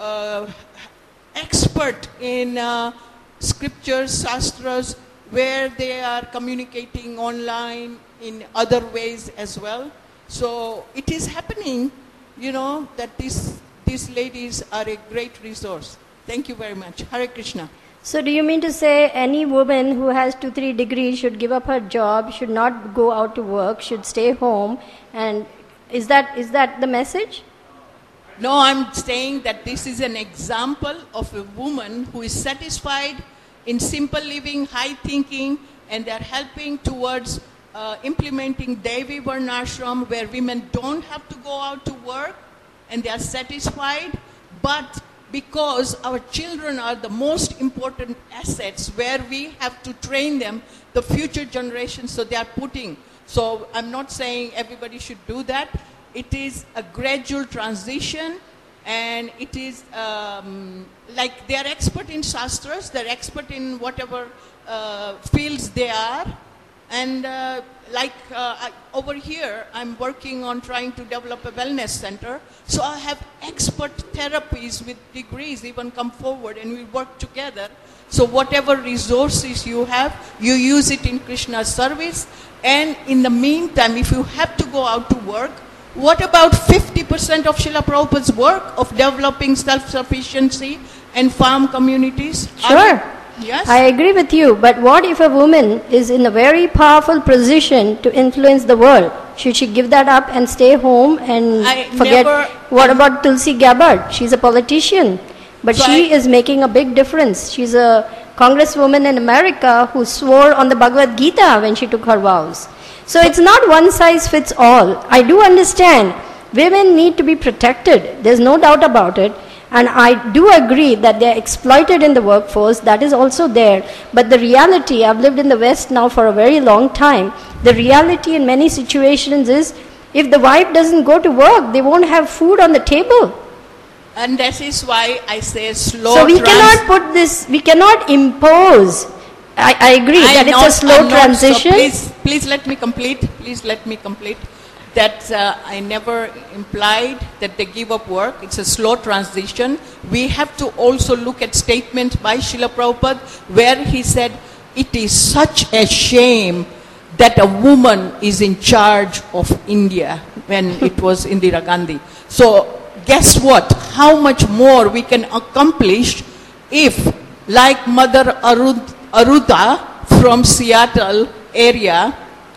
expert in scriptures, shastras, where they are communicating online in other ways as well. So it is happening, that these ladies are a great resource. Thank you very much. Hare Krishna. So do you mean to say any woman who has 2-3 degrees should give up her job, should not go out to work, should stay home? And is that the message? No, I'm saying that this is an example of a woman who is satisfied in simple living, high thinking, and they're helping towards implementing Devi Varnashram, where women don't have to go out to work and they are satisfied, but because our children are the most important assets where we have to train them, the future generations, so they are putting. So I'm not saying everybody should do that. It is a gradual transition, and it is like they are expert in shastras, they're expert in whatever fields they are. And over here, I'm working on trying to develop a wellness center. So I have expert therapies with degrees even come forward, and we work together. So whatever resources you have, you use it in Krishna's service. And in the meantime, if you have to go out to work, what about 50% of Srila Prabhupada's work of developing self-sufficiency and farm communities? Sure. Yes. I agree with you, but what if a woman is in a very powerful position to influence the world? Should she give that up and stay home and forget? What about Tulsi Gabbard? She's a politician, but she is making a big difference. She's a congresswoman in America who swore on the Bhagavad Gita when she took her vows. So it's not one size fits all. I do understand women need to be protected. There's no doubt about it. And I do agree that they're exploited in the workforce. That is also there. But the reality, I've lived in the West now for a very long time. The reality in many situations is, if the wife doesn't go to work, they won't have food on the table. And that is why I say slow. So we cannot put this, we cannot impose. I agree that it's a slow transition. So please let me complete. Please let me complete. That I never implied that they give up work. It's a slow transition. We have to also look at statement by Srila Prabhupada where he said, it is such a shame that a woman is in charge of India, when it was Indira Gandhi. So guess what? How much more we can accomplish if, like Mother Aruda from Seattle area,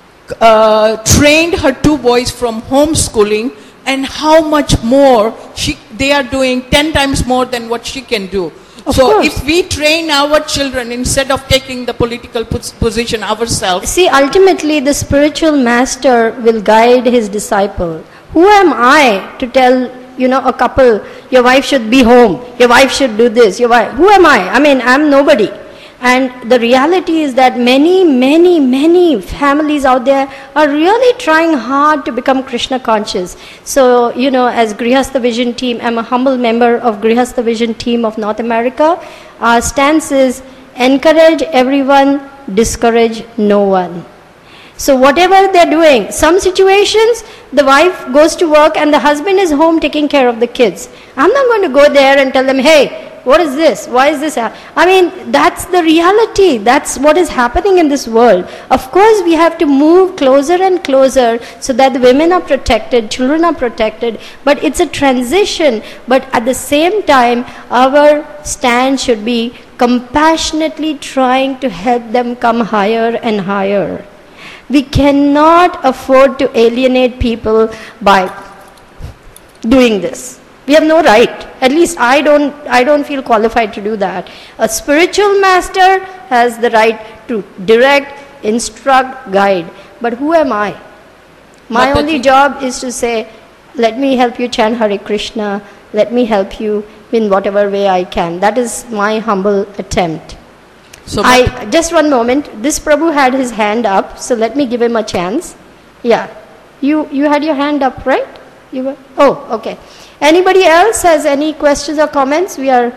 trained her two boys from homeschooling, and how much more they are doing 10 times more than what she can do. Of so course. If we train our children instead of taking the political position ourselves. See, ultimately the spiritual master will guide his disciple. Who am I to tell, a couple, your wife should be home, your wife should do this, who am I? I mean, I'm nobody. And the reality is that many, many, many families out there are really trying hard to become Krishna conscious. So, as Grihastha Vision team, I'm a humble member of Grihastha Vision team of North America. Our stance is encourage everyone, discourage no one. So whatever they're doing, some situations, the wife goes to work and the husband is home taking care of the kids. I'm not going to go there and tell them, hey, what is this? Why is this? I mean, that's the reality. That's what is happening in this world. Of course, we have to move closer and closer so that the women are protected, children are protected. But it's a transition. But at the same time, our stand should be compassionately trying to help them come higher and higher. We cannot afford to alienate people by doing this. We have no right. At least I don't feel qualified to do that. A spiritual master has the right to direct, instruct, guide. But who am I? My only job is to say, let me help you chant Hare Krishna. Let me help you in whatever way I can. That is my humble attempt. So just one moment. This Prabhu had his hand up, so let me give him a chance. Yeah. You had your hand up, right? Okay. Anybody else has any questions or comments?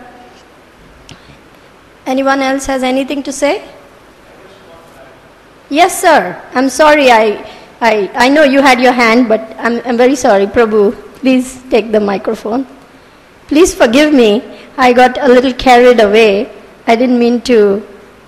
Anyone else has anything to say? Yes, sir. I'm sorry. I know you had your hand, but I'm very sorry. Prabhu, please take the microphone. Please forgive me. I got a little carried away. I didn't mean to.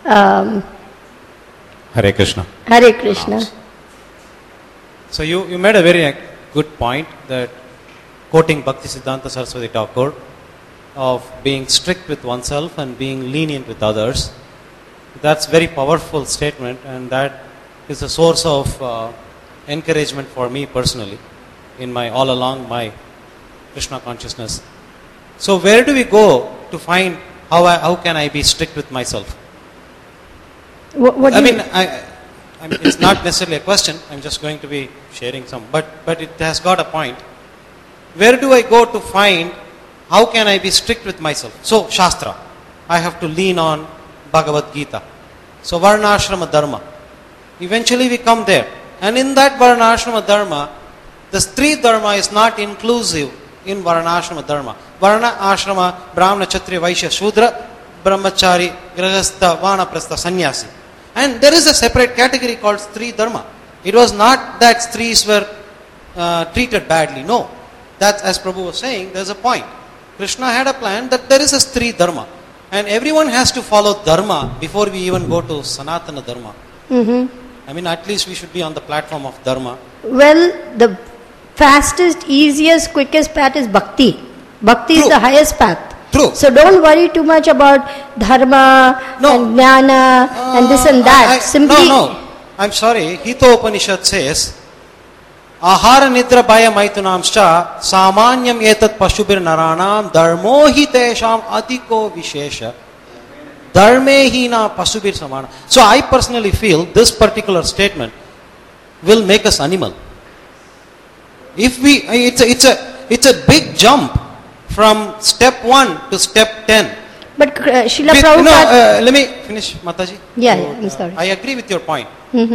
Hare Krishna. Hare Krishna. So you made a very good point that quoting Bhaktisiddhanta Saraswati Thakur of being strict with oneself and being lenient with others. That's very powerful statement, and that is a source of encouragement for me personally in all along my Krishna consciousness. So where do we go to find how can I be strict with myself? I mean, it's not necessarily a question. I'm just going to be sharing some, but it has got a point. Where do I go to find how can I be strict with myself? So, Shastra. I have to lean on Bhagavad Gita. So, Varnashrama Dharma. Eventually we come there. And in that Varnashrama Dharma, the Stri Dharma is not inclusive in Varnashrama Dharma. Varna, Ashrama, Brahmana, Kshatriya, Vaishya, Shudra, Brahmachari, Grahastha, Vanaprastha, Sannyasi. And there is a separate category called Stri Dharma. It was not that Stris were treated badly. No. That's, as Prabhu was saying, there's a point. Krishna had a plan that there is a Stri Dharma. And everyone has to follow Dharma before we even go to Sanatana Dharma. I mean, at least we should be on the platform of Dharma. Well, the fastest, easiest, quickest path is Bhakti. Bhakti is the highest path. True. So don't worry too much about Dharma and Jnana and this and that. No. I'm sorry. Hito Upanishad says, Ahara nidra bhaya maitunamscha samanyam etat pashubir naranam dharmo hi tesham adhiko vishesha dharme hina pasubir samana. So I personally feel this particular statement will make us animal. If we, it's a big jump from step 1 to step 10. But Srila Prabhupada... let me finish, Mataji. Yeah, I'm sorry. I agree with your point.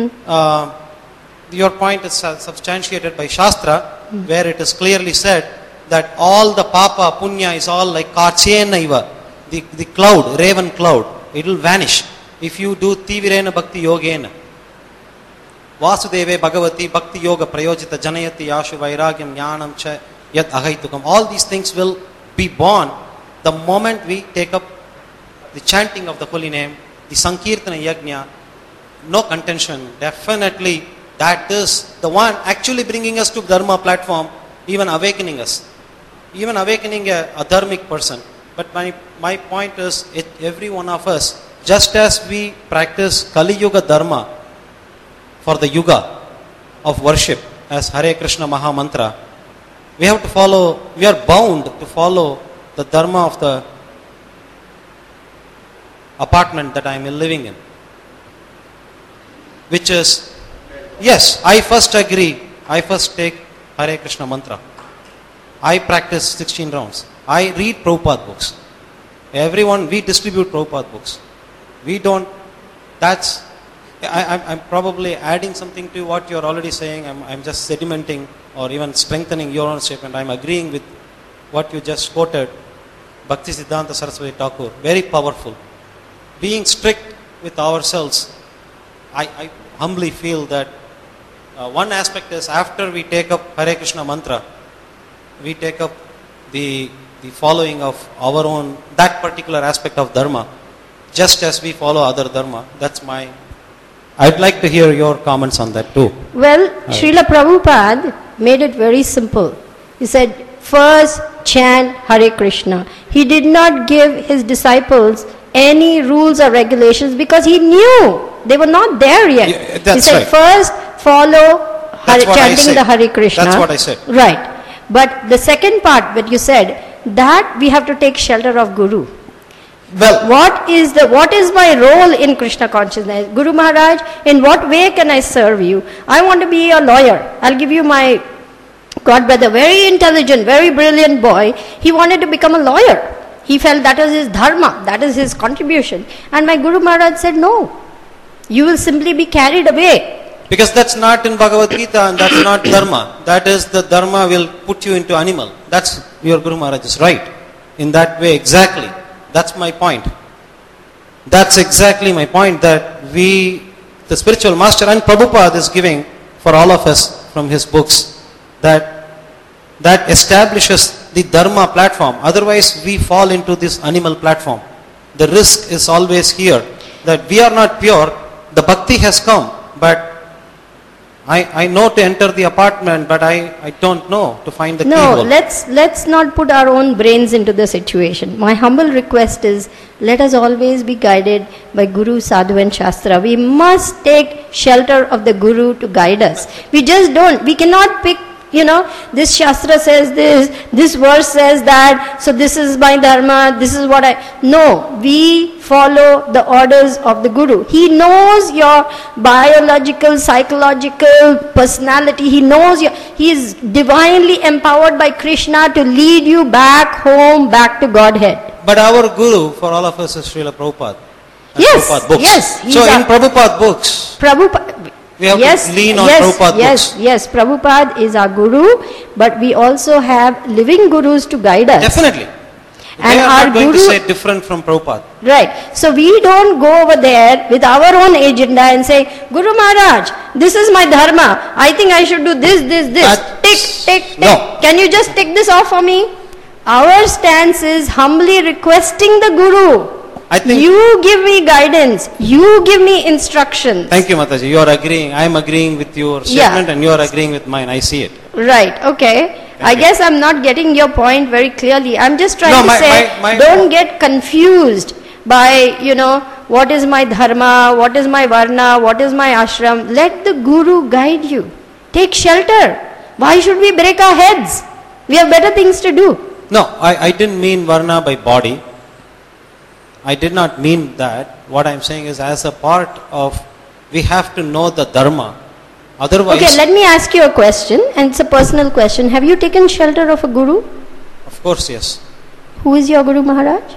Your point is substantiated by Shastra, where it is clearly said that all the papa, punya is all like karchenaiva, the cloud, raven cloud. It will vanish if you do tivirena bhakti yogena. Vasudeve bhagavati bhakti yoga prayojita janayati yashu vairagyam jnanam cha yat ahaitukam. All these things will be born the moment we take up the chanting of the holy name, the Sankirtana Yajna. No contention. Definitely that is the one actually bringing us to Dharma platform, even awakening us. Even awakening a dharmic person. But my point is, every one of us, just as we practice Kali Yuga Dharma for the Yuga of worship as Hare Krishna Maha Mantra, we have to follow, we are bound to follow the Dharma of the apartment that I am living in. Which is, yes, I first agree, I first take Hare Krishna Mantra. I practice 16 rounds. I read Prabhupada books. Everyone, we distribute Prabhupada books. We don't, that's, I'm probably adding something to what you're already saying. I'm just sedimenting or even strengthening your own statement. I'm agreeing with what you just quoted. Bhakti Siddhanta Saraswati Thakur, very powerful. Being strict with ourselves, I humbly feel that one aspect is after we take up Hare Krishna Mantra, we take up the following of our own, that particular aspect of Dharma, just as we follow other Dharma. That's my, I'd like to hear your comments on that too. Well, Srila Prabhupada made it very simple. He said, first chant Hare Krishna. He did not give his disciples any rules or regulations because he knew they were not there yet. Yeah, he said, right. First follow chanting the Hare Krishna. That's what I said. Right. But the second part that you said, that we have to take shelter of Guru. Well, What is my role in Krishna consciousness? Guru Maharaj, in what way can I serve you? I want to be a lawyer. I'll give you my God brother, very intelligent, very brilliant boy. He wanted to become a lawyer. He felt that was his dharma, that is his contribution. And my Guru Maharaj said, no, you will simply be carried away. because that's not in Bhagavad Gita and that's not Dharma. That is, the Dharma will put you into animal. That's, your Guru Maharaj is right. In that way, exactly. That's my point. That's exactly my point, that we, the spiritual master and Prabhupada is giving for all of us from his books, that establishes the Dharma platform. Otherwise, we fall into this animal platform. The risk is always here, that we are not pure. The bhakti has come, but I know to enter the apartment, but I don't know to find the keyhole. No, let's not put our own brains into the situation. My humble request is, let us always be guided by Guru, Sadhu and Shastra. We must take shelter of the Guru to guide us. We cannot pick this Shastra says this verse says that, so this is my dharma, this is what No, we follow the orders of the Guru. He knows your biological, psychological personality. He knows he is divinely empowered by Krishna to lead you back home, back to Godhead. But our Guru for all of us is Srila Prabhupada. Yes, Prabhupada books. yes. So in Prabhupada books, we have to lean on Prabhupada books. Yes, Prabhupada is our Guru, but we also have living Gurus to guide us. Definitely. And they are our not going Guru, to say different from Prabhupada. Right. So we don't go over there with our own agenda and say, Guru Maharaj, this is my dharma. I think I should do this. Tick. No. Can you just tick this off for me? Our stance is humbly requesting the Guru. I think You give me guidance. You give me instructions. Thank you, Mataji. You are agreeing. I am agreeing with your statement and you are agreeing with mine. I see it. Right, okay. I you. guess I'm not getting your point very clearly. I'm just trying to say, my don't get confused by, what is my dharma, what is my varna, what is my ashram. Let the Guru guide you. Take shelter. Why should we break our heads? We have better things to do. No, I didn't mean varna by body. I did not mean that. What I am saying is as a part of, we have to know the dharma. Otherwise... Okay, let me ask you a question, and it's a personal question. Have you taken shelter of a Guru? Of course, yes. Who is your Guru Maharaj?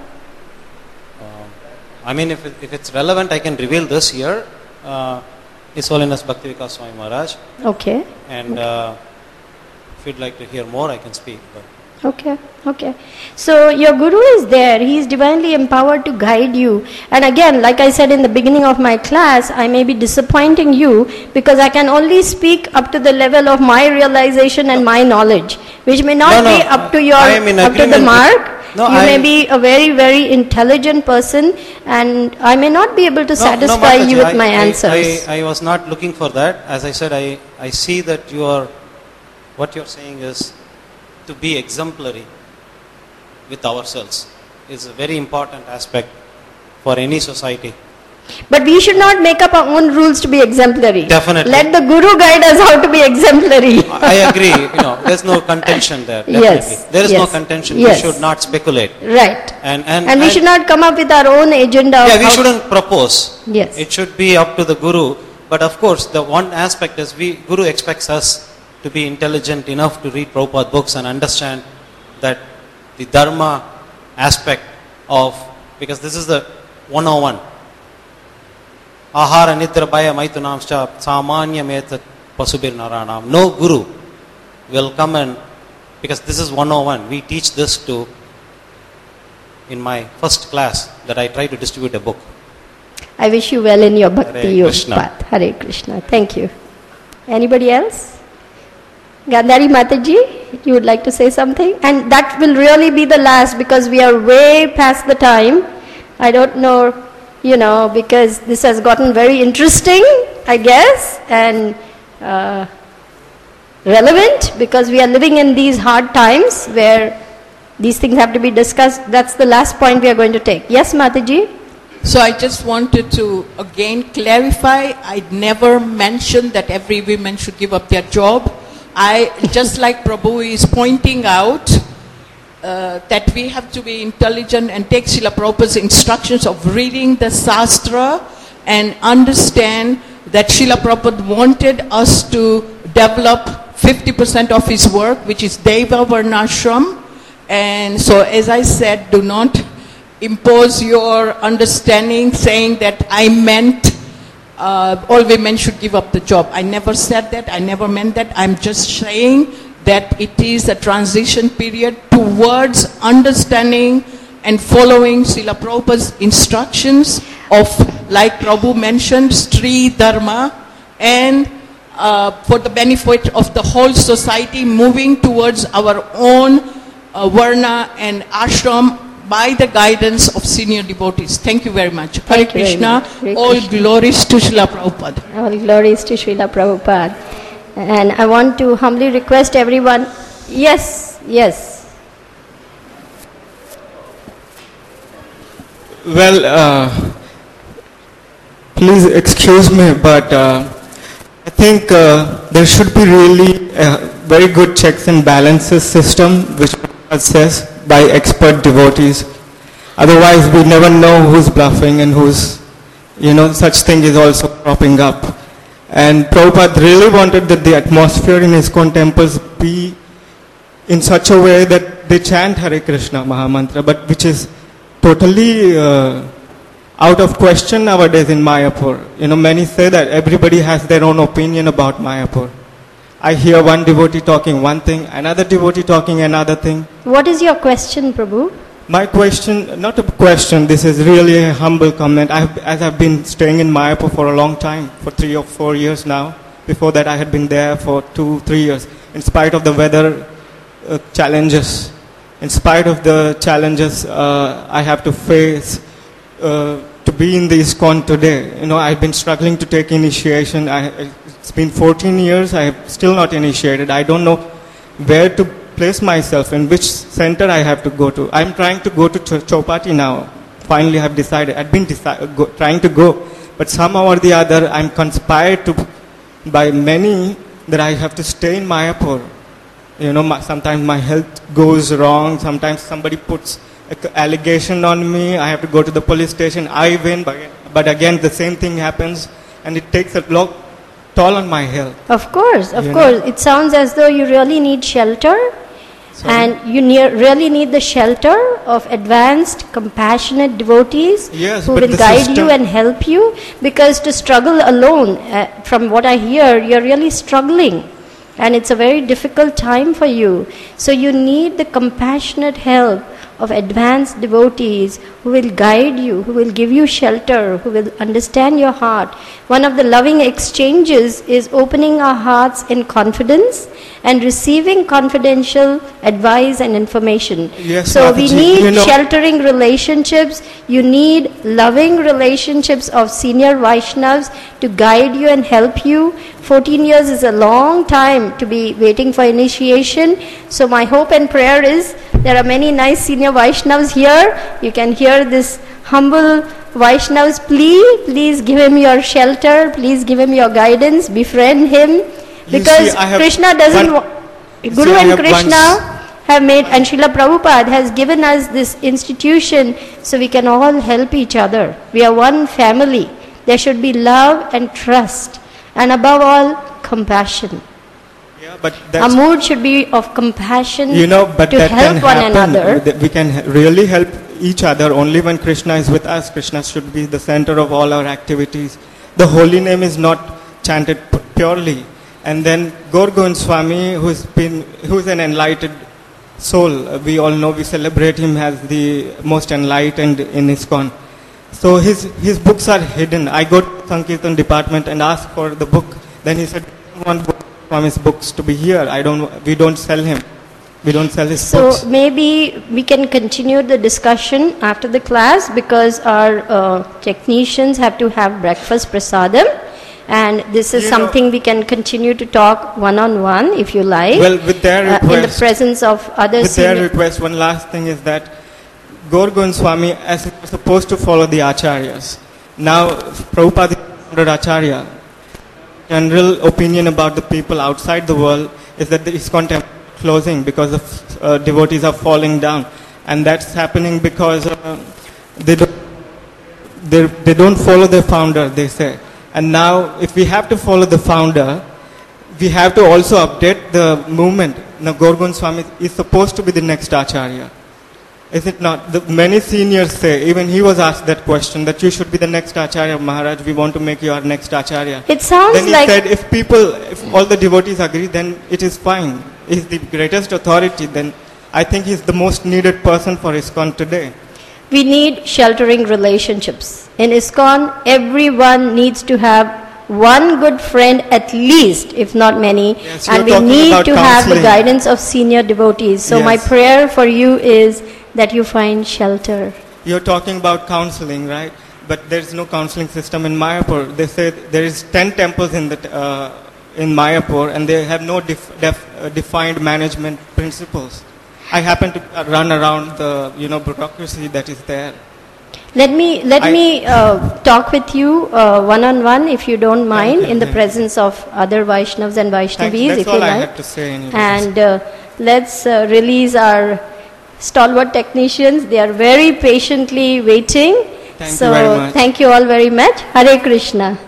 I mean, if it's relevant, I can reveal this here. His Holiness Bhakti Vikas Swami Maharaj. Okay. And if you'd like to hear more, I can speak. But Okay. So your Guru is there. He is divinely empowered to guide you. And again, like I said in the beginning of my class, I may be disappointing you because I can only speak up to the level of my realization and my knowledge, which may not be up to the mark. You may be a very, very intelligent person, and I may not be able to satisfy you with my answers. I was not looking for that. As I said, I see that what you're saying is to be exemplary with ourselves is a very important aspect for any society. But we should not make up our own rules to be exemplary. Definitely. Let the Guru guide us how to be exemplary. I agree. There's no contention there. Definitely. Yes. There is no contention. Yes. We should not speculate. Right. And we should not come up with our own agenda. Yeah, we shouldn't propose. Yes. It should be up to the Guru. But of course, the one aspect is Guru expects us to be intelligent enough to read Prabhupada books and understand that the dharma aspect of, because this is the 101. Ahara nidra bhaya maitunamscha samanya metat pasubir naranam. No Guru will come and, because this is 101, we teach this in my first class that I try to distribute a book. I wish you well in your bhakti Hare yoga Krishna. path. Hare Krishna. Thank you. Anybody else? Gandhari Mataji, you would like to say something? And that will really be the last because we are way past the time. I don't know, because this has gotten very interesting, I guess, and relevant because we are living in these hard times where these things have to be discussed. That's the last point we are going to take. Yes, Mataji? So I just wanted to again clarify, I never mentioned that every woman should give up their job. Just like Prabhu is pointing out, that we have to be intelligent and take Srila Prabhupada's instructions of reading the Shastra and understand that Srila Prabhupada wanted us to develop 50% of his work, which is Deva Varnashram. And so as I said, do not impose your understanding saying that I meant all women should give up the job. I never said that. I never meant that. I'm just saying that it is a transition period towards understanding and following Srila Prabhupada's instructions of, like Prabhu mentioned, Stri Dharma, and for the benefit of the whole society, moving towards our own Varna and Ashram by the guidance of senior devotees. Thank you very much. Hare Krishna. All glories to Srila Prabhupada. All glories to Srila Prabhupada. And I want to humbly request everyone. Yes. Well, please excuse me, but I think there should be really very good checks and balances system, which says by expert devotees. Otherwise, we never know who's bluffing and who's, such thing is also cropping up. And Prabhupada really wanted that the atmosphere in ISKCON temples be in such a way that they chant Hare Krishna Mahamantra, but which is totally out of question nowadays in Mayapur. Many say that everybody has their own opinion about Mayapur. I hear one devotee talking one thing, another devotee talking another thing. What is your question, Prabhu? My question, not a question, this is really a humble comment. As I've been staying in Mayapur for a long time, for 3 or 4 years now. Before that I had been there for 2-3 years. In spite of the weather challenges, in spite of the challenges I have to face to be in the ISKCON today. I've been struggling to take initiation. It's been 14 years, I have still not initiated. I don't know where to place myself, in which center I have to go to. I'm trying to go to Chowpatty now. Finally, I've decided. I've been trying to go, but somehow or the other, I'm conspired by many that I have to stay in Mayapur. Sometimes my health goes wrong. Sometimes somebody puts an allegation on me. I have to go to the police station. I win, but again the same thing happens, and it takes a lot toll on my health. Of course. It sounds as though you really need shelter. Sorry? And you really need the shelter of advanced, compassionate devotees Yes, who but will the guide system- you and help you. Because to struggle alone, from what I hear, you're really struggling. And it's a very difficult time for you. So you need the compassionate help of advanced devotees who will guide you, who will give you shelter, who will understand your heart. One of the loving exchanges is opening our hearts in confidence and receiving confidential advice and information. Yes, So we Mataji, need sheltering relationships. You need loving relationships of senior Vaishnavas to guide you and help you. 14 years is a long time to be waiting for initiation. So my hope and prayer is there are many nice senior Vaishnavas here. You can hear this humble Vaishnav's plea. Please give him your shelter. Please give him your guidance. Befriend him. Because see, I have Krishna doesn't one- Guru I and have Krishna have made, and Srila Prabhupada has given us this institution so we can all help each other. We are one family. There should be love and trust, and above all, compassion. Yeah, but Our that's, mood should be of compassion but to that help can one happen. another. We can really help each other only when Krishna is with us. Krishna should be the center of all our activities. The holy name is not chanted purely. And then Gaur Govind Swami, who's an enlightened soul. We all know, we celebrate him as the most enlightened in ISKCON. So his books are hidden. I go to Sankirtan department and ask for the book. Then he said, I don't want from his books to be here. We don't sell him. We don't sell his So books. maybe we can continue the discussion after the class, because our technicians have to have breakfast prasadam, and this is something we can continue to talk one-on-one if you like. Well, with their in the request, presence of other with their senior. request, one last thing is that Gaur Govind Swami is supposed to follow the acharyas. Now, Prabhupada is under acharya. General opinion about the people outside the world is that the ISKCON temple is closing because of devotees are falling down, and that's happening because they don't follow their founder, they say. And now, if we have to follow the founder, we have to also update the movement. Now, Gaur Govind Swami is supposed to be the next acharya. Is it not? Many seniors say, even he was asked that question, that you should be the next acharya, Maharaj, we want to make you our next acharya. It sounds Then he like said, if all the devotees agree, then it is fine. He's the greatest authority, then I think he's the most needed person for ISKCON today. we need sheltering relationships. In ISKCON, everyone needs to have one good friend at least, if not many, Yes, and you're we talking need about to have the counseling. guidance of senior devotees. So my Yes. prayer for you is that you find shelter. You're talking about counseling, right? But there's no counseling system in Mayapur. They say there is 10 temples in Mayapur, and they have no defined management principles. I happen to run around the bureaucracy that is there. Let me talk with you one-on-one, if you don't mind, in the presence of other Vaishnavas and Vaishnavis, if you like. That's all I have to say anyways. And let's release our stalwart technicians. They are very patiently waiting. Thank you very much. Thank you all very much. Hare Krishna.